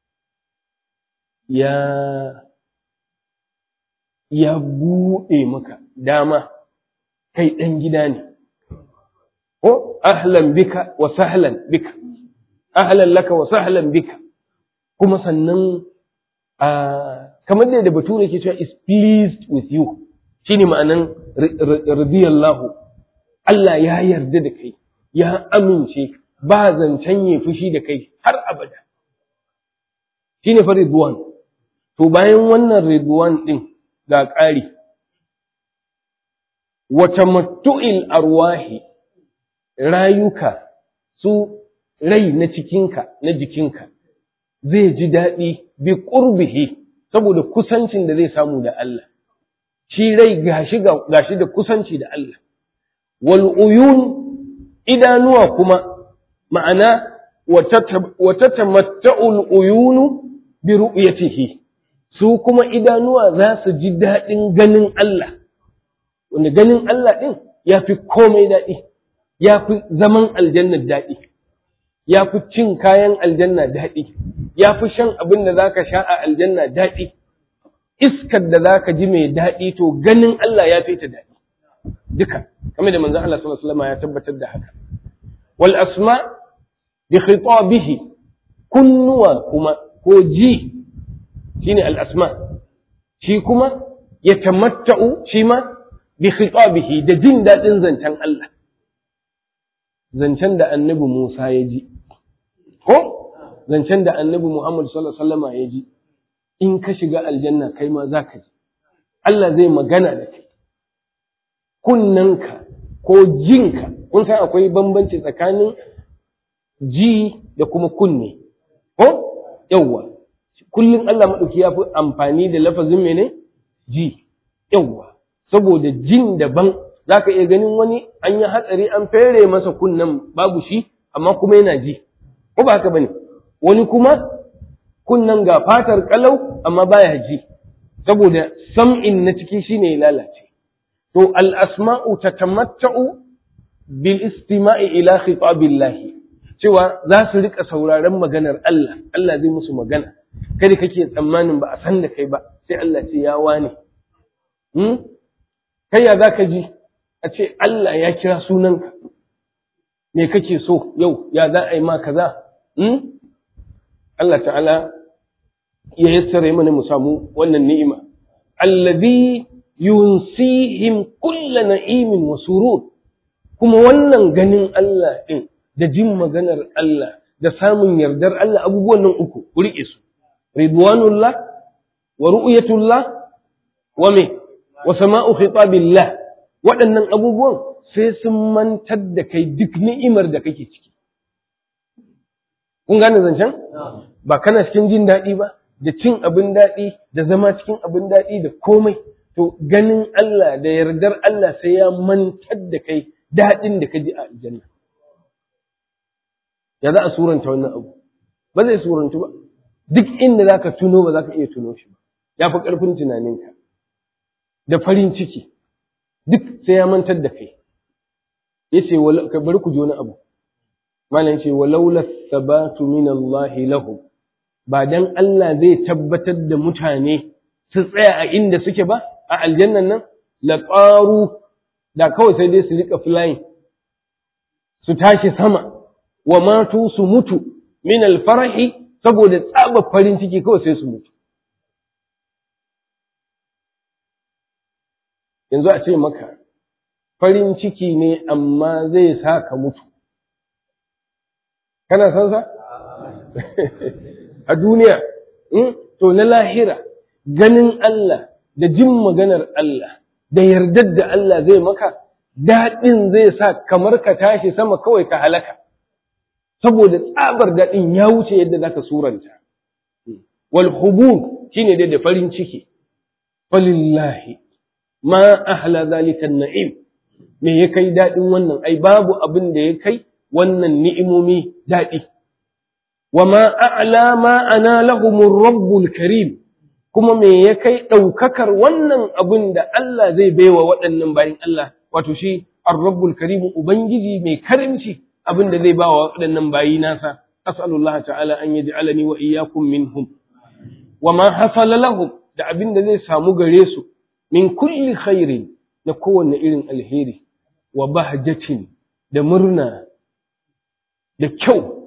Ya buɗe maka dama, kai ɗan gida ne, ko ahlan bika wa sahlan bika, ahlan laka wa sahlan bika, kuma sannan kamar da bature ke cewa is pleased with you, shine ma'anan radiyallahu, Allah ya yarda da kai, ya amince, ba zancen ya fushi da kai har abada. Shine fa ridwan. To bayan wannan ridwan din ga ƙari, wa tamattu'il arwahi, rayuka su rai na cikinka na jikinka zai ji daɗi bi qurbihi saboda kusancin da zai samu da Allah. Shi rai gashi da kusanci da Allah. Wal uyun, idanuwa kuma ma'ana wa tatamatta'ul uyunu bi ru'yatihi, su kuma idanuwa za su ji daɗin ganin Allah, wanda ganin Allah ɗin ya fi komai daɗi, ya fi zaman aljanna daɗi, ya fi cin kayan aljanna daɗi, ya fi shan abin da za ka sha a aljanna daɗi, iskar da za ka ji mai daɗi, to ganin Allah ya fi ta daɗi duka, kamar da manzon Allah sallallahu alaihi wasallam ya tabbatar da haka. Wal asma bi khitabihi, kunnuwa kuma ko ji shine al-asma, shi kuma ya tamatta'u shi ma bi khitabihi, da jin dadin zancen Allah, zancen da annabi Musa ya ji, ko zancen da annabi Muhammad sallallahu alaihi wasallam ya ji, in ka shiga aljanna kai ma zaka ji Allah zai magana da kai. Kunnanka ko jinka, kun san akwai bambanci tsakanin ji da kuma kunne, ko yawwa, kullum Allah maɗauki ya fi amfani da lafazin mene? Ji, yawwa, saboda jin daban, za ka iya ganin wani an yi hatsari an fere masa kunnen babu shi, amma kuma yana ji, ko ba haka ba ne? Wani kuma kunnen ga fatar kalau amma baya ji, saboda sam'in na ciki shi ne ya lalace. To, al'asma'u ta tamatta'u bil istima'i ila khitabillahi, cewa za su riƙa sauraron maganar Allah, Allah zai musu magana. Kada kake tsammanin ba a san da kai ba, sai Allah ce ya wane. Kai ya za ka ji a ce Allah ya kira sunanka, me kake so yau, ya za a yi ma kaza? Allah ta'ala ya yassare mana mu samu wannan ni'ima. Allazi yunsihim kulla na'imin wa surur, kuma wannan ganin Allah ɗin da jin maganar Allah da samun yardar Allah, abubuwan nan uku ku riƙe su. Ridwanullah wa ru'yatullah wa me wa sama'u khitabillah, waɗannan abubuwan sai sun mantar da kai duk ni'imar da kake ciki. Kun gane zancen? Ba kana cikin jin daɗi ba, da cin abin daɗi, da zama cikin abin daɗi da komai, to ganin Allah da yardar Allah sai ya mantar da kai daɗin da ka ji a aljanna. Ya za a suranta wannan abu? Ba zai surantu ba. Duk inda za ka tuno ba za ka iya tuno shi ba, ya fi ƙarfin tunaninka, da farin ciki, duk sai ya mantar da kai. Ya ce, bari ku ji wani abu, malam ce, walaula sabatu min Allah lahum, ba dan Allah zai tabbatar da mutane su tsaya a inda suke ba, a aljannan nan, la ƙaru, da kawai sai dai su riƙa flying, su tashi sama, wa matu su mutu min alfarahi saboda tsabar farin ciki kawai sai su mutu. Yanzu a ce maka farin ciki ne amma zai sa ka mutu. Kana san sa? A duniya, to na lahira, ganin Allah da jin maganar Allah da yardar da Allah zai maka, daɗin zai sa kamar ka tashi sama kawai ka halaka. Saboda tsabar daɗin ya wuce yadda za ka suranta. Wal hubub shine dai da farin ciki. Falillahi ma ahla zalika na'im. Me ya kai daɗin wannan? Ai babu abin da ya kai wannan ni'imomi daɗi. Wa ma a'la ma ana lahumur rabbul karim. Kuma me ya kai ɗaukakar wannan abin da Allah zai baiwa waɗannan bayin Allah, wato shi ar-rabbul karim, ubangiji mai karimci, abin da zai bawa waɗannan bayi nasa. As'alullah ta'ala an yaj'alani wa iyyakum minhum. Wa ma hasala lahum, da abin da zai samu gare su min kulli khairin, na kowanne irin alheri, wa bahjatin, da murna, da kyau,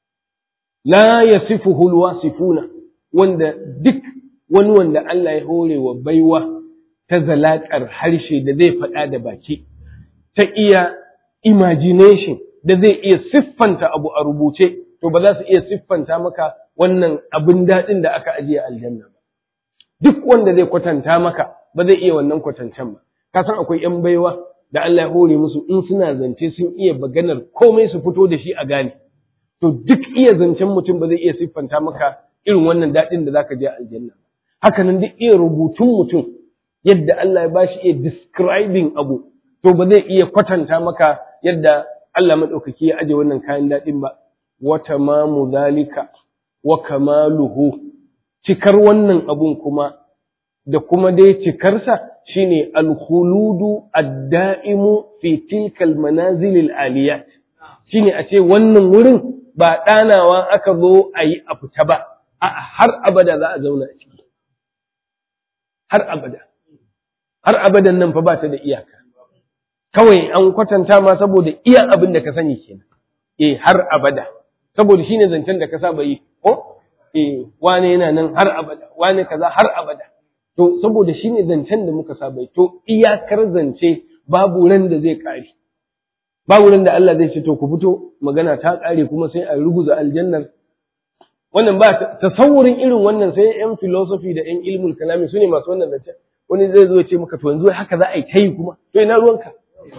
la yasifuhu alwasifuna, wanda duk wani wanda Allah ya hore wa baiwa ta zalaƙar harshe da zai faɗa da baki, ta iya imagination da zai iya siffanta abu a rubuce, to ba za su iya siffanta maka wannan abin daɗin da aka ajiye aljanna ba. Duk wanda zai kwatanta maka ba zai iya wannan kwatancen ba. Ka san akwai ‘yan baiwa da Allah ya hore musu, in suna zance sun iya maganar komai su fito da shi a gane. To duk iya zancen mutum ba zai iya siffanta maka irin wannan daɗin da zaka je aljanna. Haka nan duk iya rubutun mutum, yadda Allah ya bashi iya describing abu, to ba zai iya kwatanta maka yadda Allah maɗaukaki ya aje wannan kayan daɗin ba. Wa tamamu zalika wa kamaluhu, cikar wannan abun kuma da kuma dai cikarsa shine al-khuludu ad-da'imu fi tilka al-manazil al-aliyat. Shine a ce wannan wurin ba ɗanawa aka zo a yi a fita ba, har abada za a zauna a ciki. Har abada. Har abadan nan fa ba ta da iyaka. Kawai an kwatanta ma saboda iya abin da ka sani kenan. Har abada. Saboda shine zancen da ka saba yi, ko? Wane yana nan har abada, wane kaza har abada. To saboda shine zancen da muka saba yi, to iyakar zance babu ran da zai kare. Babu ran da Allah zai ce to ku fito magana ta kare kuma sai a ruguza aljannar. Wannan ba tasawurin irin wannan sai ƴan philosophy da ƴan ilmul kalami sune masu wannan zancen. Wani zai zo ya ce maka to yanzu haka za a yi tayi kuma, to ina ruwanka?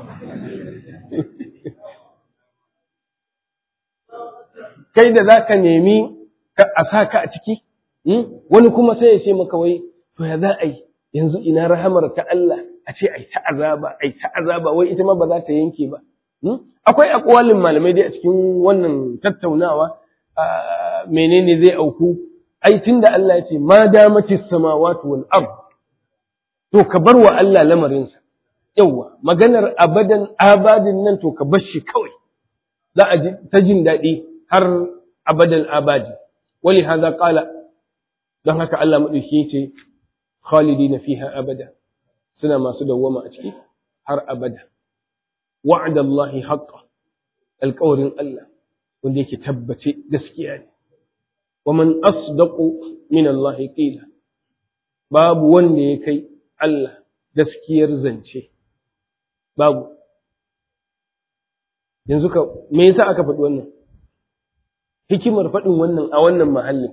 Kai da za ka nemi a sa ka a ciki, wani kuma sai ya ce maka wai, to ya za a yi, yanzu ina rahamar ta Allah a ce ai ta azaba, wai ita ma ba za ta yanke ba. Akwai akwalin malamai dai a cikin wannan tattaunawa, menene zai auku, ai tunda Allah ya ce ma damatis samawati wal ard, to ka bar wa Allah lamarinsa. Yawwa, maganar abadin nan to ka bar shi kawai, za a ji ta jin daɗi har abadan abadi. Wali haza qala, don haka Allah madauki ce khalidina fiha abada, suna masu dawwama a ciki har abada. Wa'ada Allahi haqqan, alƙawarin Allah wanda yake tabbace gaskiya ne. Wa man asdaqu min Allah qila, babu wanda ya kai Allah gaskiyar zance, babu. Yanzu me yasa aka faɗi wannan? Hikimar faɗin wannan a wannan mahallin.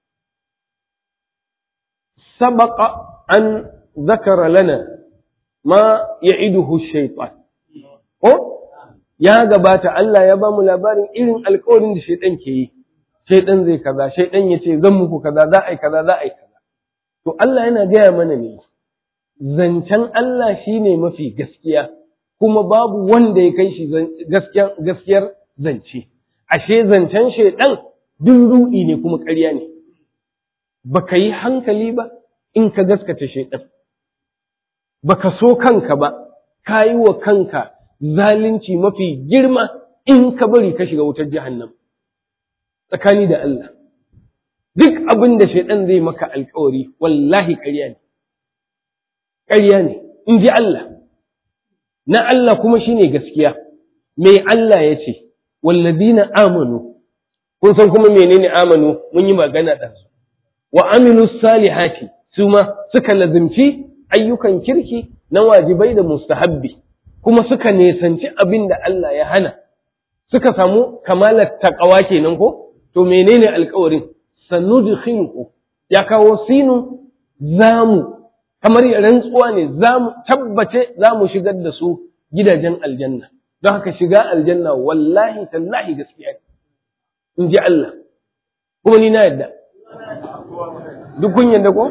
Sabaqa an zakara lana ma ya'iduhu shaytan. Ko? Ya gabata Allah ya ba mu labarin irin alƙawarin da shaytan ke yi. Shaytan zai kaza, shaytan ya ce zan muku kaza, za a yi kaza, za a yi kaza. To Allah yana gaya mana ne, zancen Allah shine mafi gaskiya, kuma babu wanda ya kai shi gaskiyar zance. Ashe zancen shaiɗan duk ruɗi ne kuma ƙarya ne. Baka yi hankali ba in ka gaskata shaiɗan. Baka so kanka ba, ka yi wa kanka zalunci mafi girma in ka bari ka shiga wutar jahannam. Tsakani da Allah. Duk abin da shaiɗan zai maka alƙawari, wallahi ƙarya ne. Ƙarya ne, in ji Allah. Na Allah kuma shine gaskiya. Me Allah ya ce? walladina amanu, kun san kuma menene amanu mun yi magana da su, wa amilus salihati su ma suka lazimci ayyukan kirki na wajibai da mustahabbi, kuma suka nesanci abin da Allah ya hana, suka samu kamalar taqwa kenan ko? To menene alƙawarin? Sanudkhiluhu, ya kawo sinu, zamu, kamar rantsuwa ne, zamu tabbace zamu shigar da su gidajen aljanna. Don haka shiga aljanna wallahi tallahi gaskiya ne, in ji Allah, kuma ni na yadda. Duk kun yadda ko?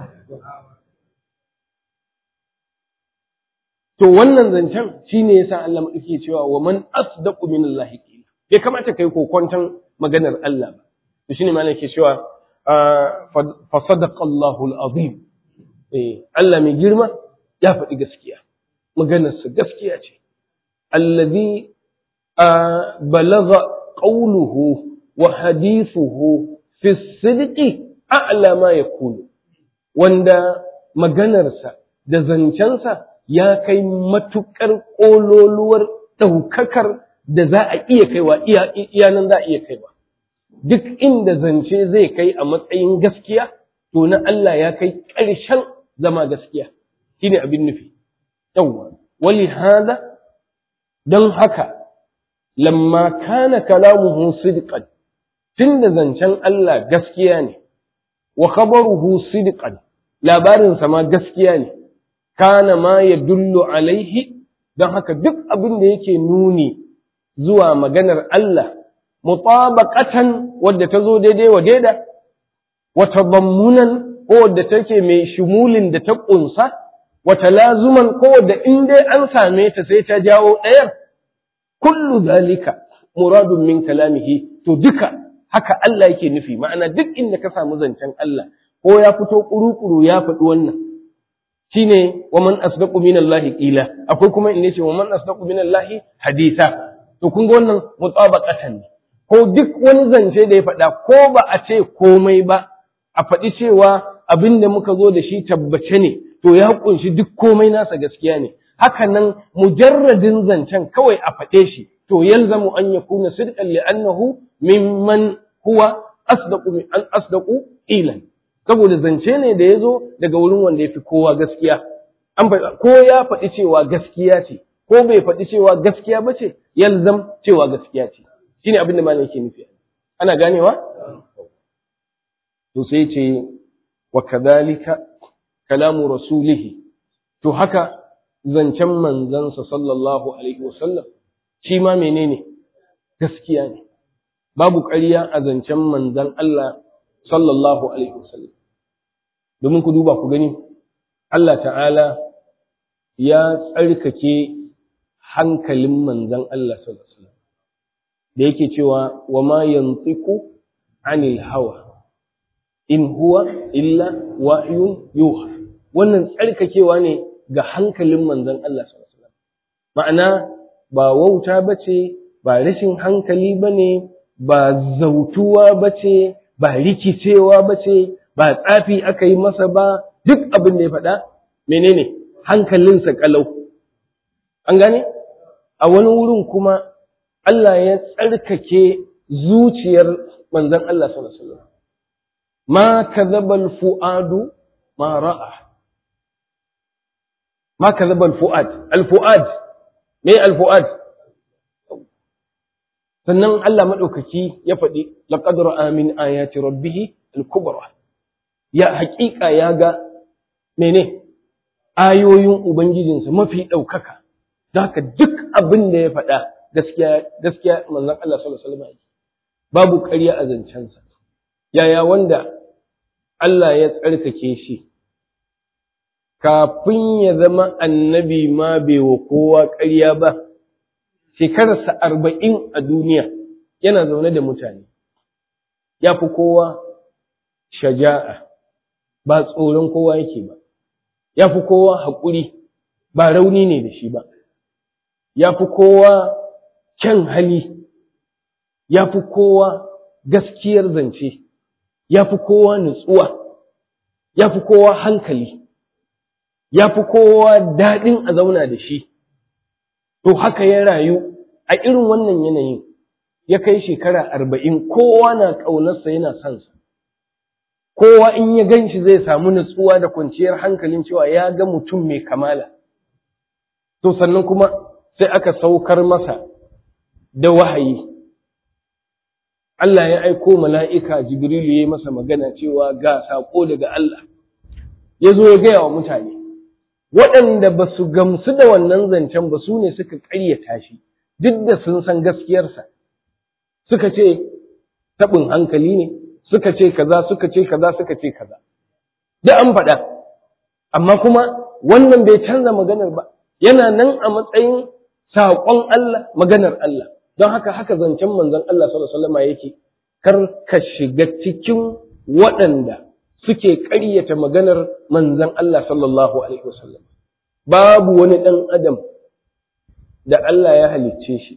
To wannan zancen shine yasa Allah yake cewa wa man asdaqu minallahi qila. Bai kamata kai kokonton maganar Allah ba. To shine malam yake cewa fa sadaqa Allahu al-azim. Allah mai girma ya faɗi gaskiya. Maganarsa gaskiya ce. Alladhi balagha qawluhu wa hadithuhu fi as-sidqi a'la ma yakunu. Wanda maganarsa da zancensa ya kai matuƙar ƙololuwar ɗaukakar da za a iya kaiwa, iya nan za a iya kaiwa. Duk inda zance zai kai a matsayin gaskiya, to na Allah ya kai ƙarshen zama gaskiya. Shi ne abin nufi. Yawwa, wali hada, don haka, lamma kana kalamuhu sidqan, tun da zancen Allah gaskiya ne, wa khabaruhu sidqan, labarinsa ma gaskiya ne, kana ma ya dullu alaihi, don haka duk abin da yake nuni zuwa maganar Allah, mutabaqatan wadda ta zo daidai wa daida, wa tadammunan ko wadda take mai shumulin da ta ƙunsa, wa talazuman ko wadda in dai an same ta sai ta jawo ɗayar, kullu zalika muradun min kalamihi, to duka haka Allah yake nufi, ma'ana duk inda ka samu zancen Allah ko ya fito ƙuru-ƙuru ya faɗi wannan. Shine wa man asdaqu minallahi qila, akwai kuma in yace wa man asdaqu minallahi haditha, to kun ga wannan mutabaqatan ne, ko duk wani zance da ya faɗa ko ba a ce komai ba, a faɗi cewa abin da muka zo da shi tabbace ne, to ya kunshi duk komai nasa gaskiya ne. Haka nan mujarradin zancen kawai a faɗe shi, to yalzamu an yakuna sidqan li'annahu mimman huwa asdaqu ilan, saboda zance ne da ya zo daga wurin wanda ya fi kowa gaskiya. Ko ya faɗi cewa gaskiya ce, ko bai faɗi cewa gaskiya ba ce, yalzam cewa gaskiya ce. Shi ne abin da malam yake nufi. Ana ganewa? To sai ce, wa kadhalika kalamu rasulihi, to haka zancen manzansa sallallahu alaihi wasallam, shi ma menene? Gaskiya ne. Babu ƙarya a zancen manzan Allah sallallahu alaihi wasallam. Domin ku duba ku gani, Allah ta'ala ya tsarkake hankalin manzan Allah sallallahu alaihi wasallam da yake cewa wa ma yantiqu anil hawa in huwa illa wahyun yuha. Wannan tsarkakewa ne ga hankalin manzan Allah sallallahu alaihi wasallam. Ma'ana ba wauta bace, ba rashin hankali bane, ba zautuwa bace, ba rikicewa bace, ba tsafi aka yi masa ba, duk abin da ya faɗa menene hankalinsa kalau. An gane? A wani wurin kuma Allah ya tsarkake zuciyar manzon Allah sallallahu alaihi wasallam. Ma kadhaba al-fuadu ma ra'a. Ma kadhaba al-fuad. Al-fuad, me al-fuad? Sannan Allah madaukaki ya faɗi laqad ra'a min ayati rabbih al-kubra. Ya haƙiƙa ya ga mene ayoyin ubangijinsa mafi ɗaukaka. Don haka duk abin da ya faɗa gaskiya manzon Allah sallallahu alaihi wasallam babu ƙarya a zancensa. Yaya wanda Allah ya tsarkake shi kafin ya zama annabi ma bai wa kowa ƙarya ba, shekararsa 40 a duniya yana zaune da mutane, ya fi kowa shaja'a, ba tsoron kowa yake ba, ya fi kowa haƙuri, ba rauni ne da shi ba, ya fi kowa kyan hali, ya fi kowa gaskiyar zance, ya fi kowa nutsuwa, ya fi kowa hankali, ya fi kowa daɗin a zauna da shi. To haka ya rayu a irin wannan yanayin, ya kai shekara 40 kowa na ƙaunarsa yana son sa, kowa in ya gan shi zai samu nutsuwa da kwanciyar hankalin cewa ya ga mutum mai kamala. To sannan kuma sai aka saukar masa da wahayi. Allah ya aiko mala'ika Jibrilu ya yi masa magana cewa ga saƙo daga Allah, ya zo ya gaya wa mutane, waɗanda ba su gamsu da wannan zancen ba su ne suka ƙaryata shi, duk da sun san gaskiyarsa, suka ce taɓin hankali ne, suka ce kaza, suka ce kaza, suka ce kaza. Da an faɗa, amma kuma wannan bai canza maganar ba, yana nan a matsayin saƙon Allah, maganar Allah. Don haka zancen manzon Allah sallallahu alaihi wasallam yake, kar ka shiga cikin waɗanda suke ƙaryata maganar manzon Allah sallallahu alaihi wasallam. Babu wani ɗan adam da Allah ya halicce shi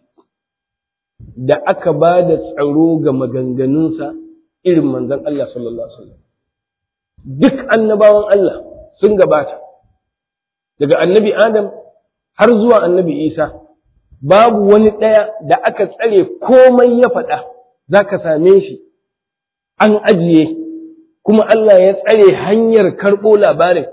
da aka ba da tsaro ga maganganunsa irin manzon Allah sallallahu alaihi wasallam. Duk annabawan Allah sun gabata, daga annabi Adam har zuwa annabi Isa, babu wani ɗaya da aka tsare komai ya faɗa za ka same shi an ajiye, kuma Allah ya tsare hanyar karɓo labarin,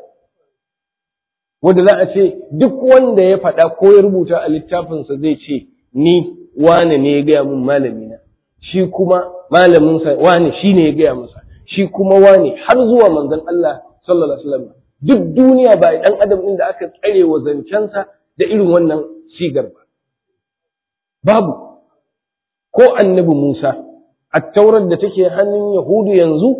wanda za a ce duk wanda ya faɗa ko ya rubuta a littafinsa zai ce ni wane ne ya gaya mun malamina, shi kuma malaminsa wane shi ne ya gaya masa, shi kuma wane, har zuwa manzon Allah sallallahu alaihi wasallam. Duk duniya ba ɗan adam ɗin da aka tsare wa zancensa da irin wannan sigar ba. Babu. Ko annabi Musa, attaurar da take hannun Yahudu yanzu,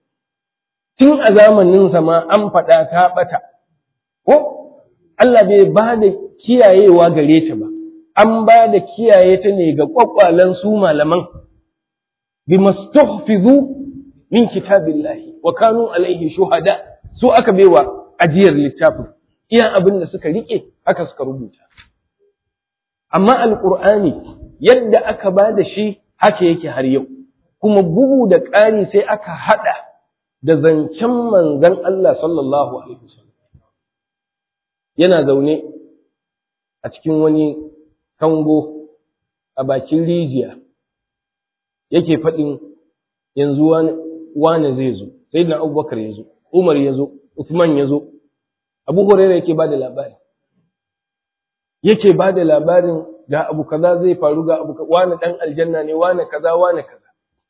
tun a zamaninsa ma an faɗa ta ɓata, ko Allah bai ba da kiyayewa gare ta ba, an ba da kiyaye ta ne ga ƙwaƙwalen su malaman, bi mastuhfizu min kitabillahi wa kanu alaihi shuhada, su aka baiwa ajiyar littafin, iya abin da suka riƙe aka suka rubuta. Amma alƙur'ani yadda aka ba da shi haka yake har yau, kuma bugu da ƙari sai aka haɗa da zancen manzon Allah sallallahu alaihi wasallam. Yana zaune a cikin wani kango a bakin rijiya, yake faɗin yanzu wane zai zo, sai na Abubakar ya zo, Umar ya zo, Uthman ya zo, Abu Hurairah yake ba da labari. Yake ba da labarin ga abu kaza zai faru, ga abu wani dan aljanna ne, wani kaza wani kaza.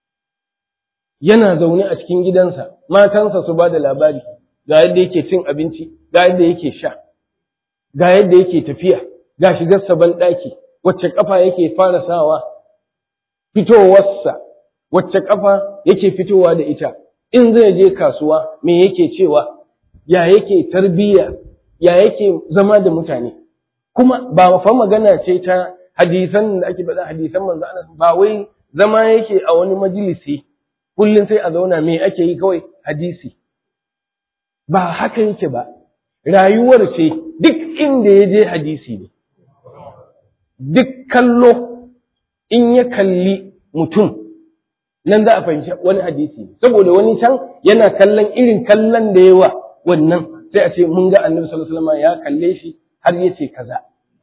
Yana zaune a cikin gidansa, matansa su ba da labari ga yadda yake cin abinci, ga yadda yake sha, ga yadda yake tafiya, ga shigarsa ban ɗaki, wacce kafa yake fara sawa, fitowarsa wacce kafa yake fitowa da ita, in zai je kasuwa me yake cewa, ya yake tarbiyya, ya yake zama da mutane. Kuma ba fa magana ce ta hadisan da ake faɗa, hadisan manzo Allah, ba wai zama yake a wani majalisi kullum sai a zauna me ake yi kawai hadisi, ba haka yake ba. Rayuwar ce duk inda ya je hadisi ne, duk kallo in ya kalli mutum nan za a fahimci wani hadisi, saboda wani can yana kallon irin kallon da yawa wannan, sai a ce mun ga annabi sallallahu alaihi wasallam ya kalle shi har yace kaza.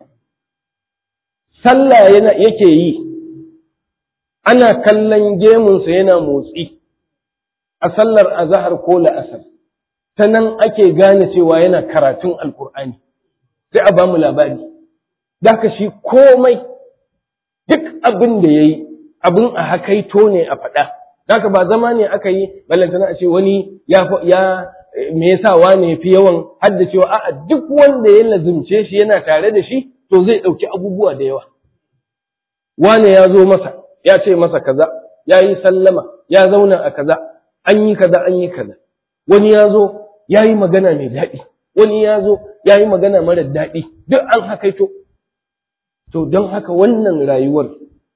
Sallah yake yi, ana kallon gemunsa yana motsi a sallar azhar ko la'asar, ta nan ake gane cewa yana karatun alkur'ani, sai a ba mu labari. Daka shi komai duk abin da ya yi abin a hakaito ne a faɗa. Daka ba zama ne aka yi ballantana a ce wani me yasa wane fi yawan haddacewa, a'a duk wanda ya lazimce shi yana tare da shi to zai ɗauki abubuwa da yawa. Wane ya zo masa ya ce masa kaza, ya yi sallama, ya zauna a kaza, an yi kaza, an yi kaza. Wani ya zo ya yi magana mai daɗi, wani ya zo ya yi magana mara daɗi, duk an hakaito. To don haka wannan rayuwar,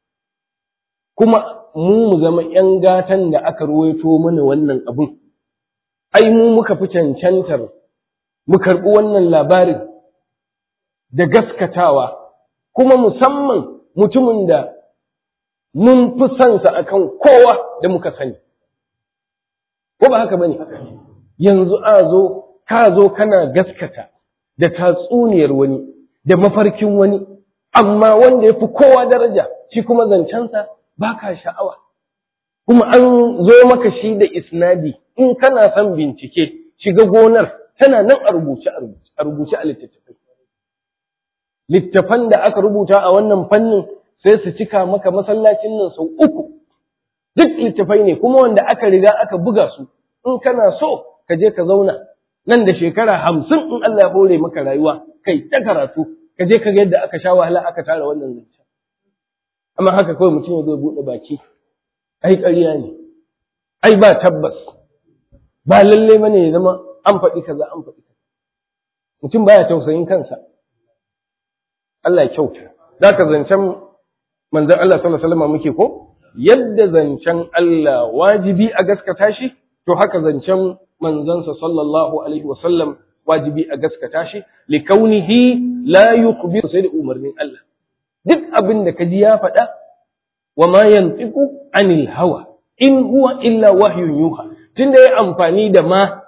kuma mu zama ‘yan gatan da aka ruwaito mana wannan abun, ai mu muka fi cancantar mu karɓi wannan labarin da gaskatawa, kuma musamman mutumin da mun fi sansa akan kowa da muka sani. Ko ba haka bane? Yanzu ka zo kana gaskata da tatsuniyar wani, da mafarkin wani, amma wanda ya fi kowa daraja, shi kuma zancensa baka sha'awa kuma an zo maka shi da isnadi in kana son bincike shiga gonar tana nan a rubuce a littattafai. Littafan da aka rubuta a wannan fannin sai su cika maka masallacin nan sau 3. Duk littafai ne kuma wanda aka riga aka buga su. In kana so ka je ka zauna nan da shekara 50 in Allah ya hore maka rayuwa kai ta karatu ka je ka ga yadda aka sha wahala aka tara wannan zance. Amma haka kawai mutum ya zo bude baki ai ƙarya ne. Ai ba tabbas. Ba lalle bane ya zama an faɗi kaza an faɗi kaza. Mutum baya tausayin kansa. Allah ya kyauta. Zaka zancen manzon Allah sallallahu alaihi wasallam muke ko? Yadda zancen Allah wajibi a gaskata shi, to haka zancen manzansa sallallahu alaihi wasallam wajibi a gaskata shi, li kaunihi la yukhbiru sai da umarnin Allah. Duk abin da kaji ya faɗa, wa ma yantiqu anil hawa, in huwa illa wahyun yuha. Tunda ya amfani da ma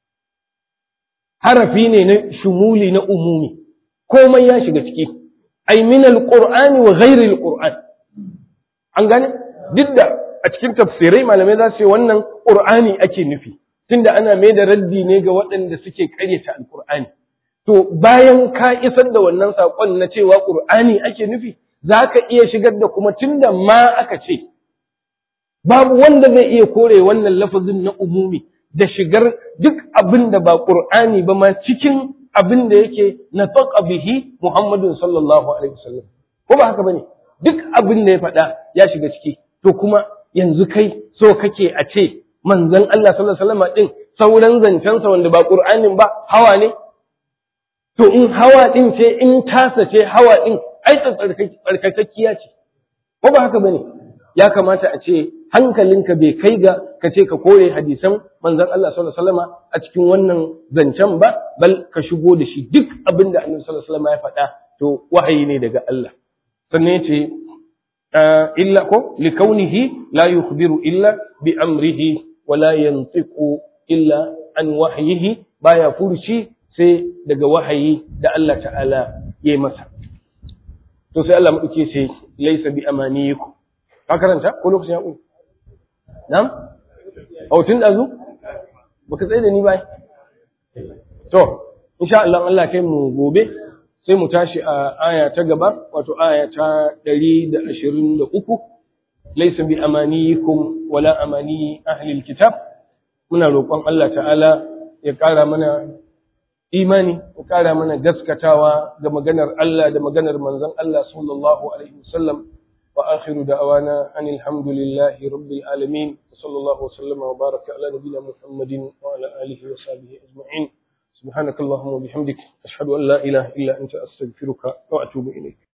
harafi ne na shumuli na umumi, komai ya shiga ciki. Ai min alqur'ani wa ghairi alqur'an. An gane? Duk da a cikin tafsirai malamai za su ce wannan qur'ani ake nufi. Tunda ana mai da raddi ne ga waɗanda suke ƙaryata alqur'ani. To bayan ka isar da wannan saƙon na cewa qur'ani ake nufi, za ka iya shigar da kuma tunda ma aka ce. Babu wanda zai iya kore wannan lafazin na umumi da shigar duk abin da ba qur'ani ba ma cikin abin da yake na taqa bihi Muhammadun sallallahu alaihi wasallam. Ko ba haka bane? Duk abin da ya faɗa ya shiga ciki. To kuma yanzu kai so kake a ce manzon Allah sallallahu alaihi wasallam din sauran zancensa wanda ba Qur'anin ba hawa ne? To in hawa din ce in tasa ce hawa din ai tsarkakakkiya ce. Ko ba haka bane? Ya kamata a ce hankalinka bai kai ga ka ce ka kore hadisan manzon Allah sallallahu alaihi wasallam a cikin wannan zancen ba, bal ka shigo da shi duk abin da Annabi sallallahu alaihi wasallam ya faɗa to wahayi ne daga Allah. Sannan yace illa ko likaunihi la yukhbiru illa bi amrihi wa la yantiqu illa an wahyihi, baya furuci sai daga wahayi da Allah ta'ala yayi masa. To sai Allah madauke sai laysa bi amaniyikum. Ka karanta ko lokacin ya ƙuri? Na'am? Autun ɗazu? Baka tsaye da ni bai? To, insha Allah kai mu gobe sai mu tashi a aya ta gaba, wato aya ta 123, laisa bi amaniyikum wala amani ahlil kitab. Muna roƙon Allah ta'ala ya ƙara mana imani, ya ƙara mana gaskatawa ga maganar Allah da maganar manzon Allah sallallahu alaihi wasallam. وآخر دعوانا أن الحمد لله رب العالمين وصلى الله وسلم وبارك على نبينا محمد وعلى آله وصحبه أجمعين. سبحانك اللهم وبحمدك أشهد أن لا إله إلا أنت أستغفرك وأتوب إليك.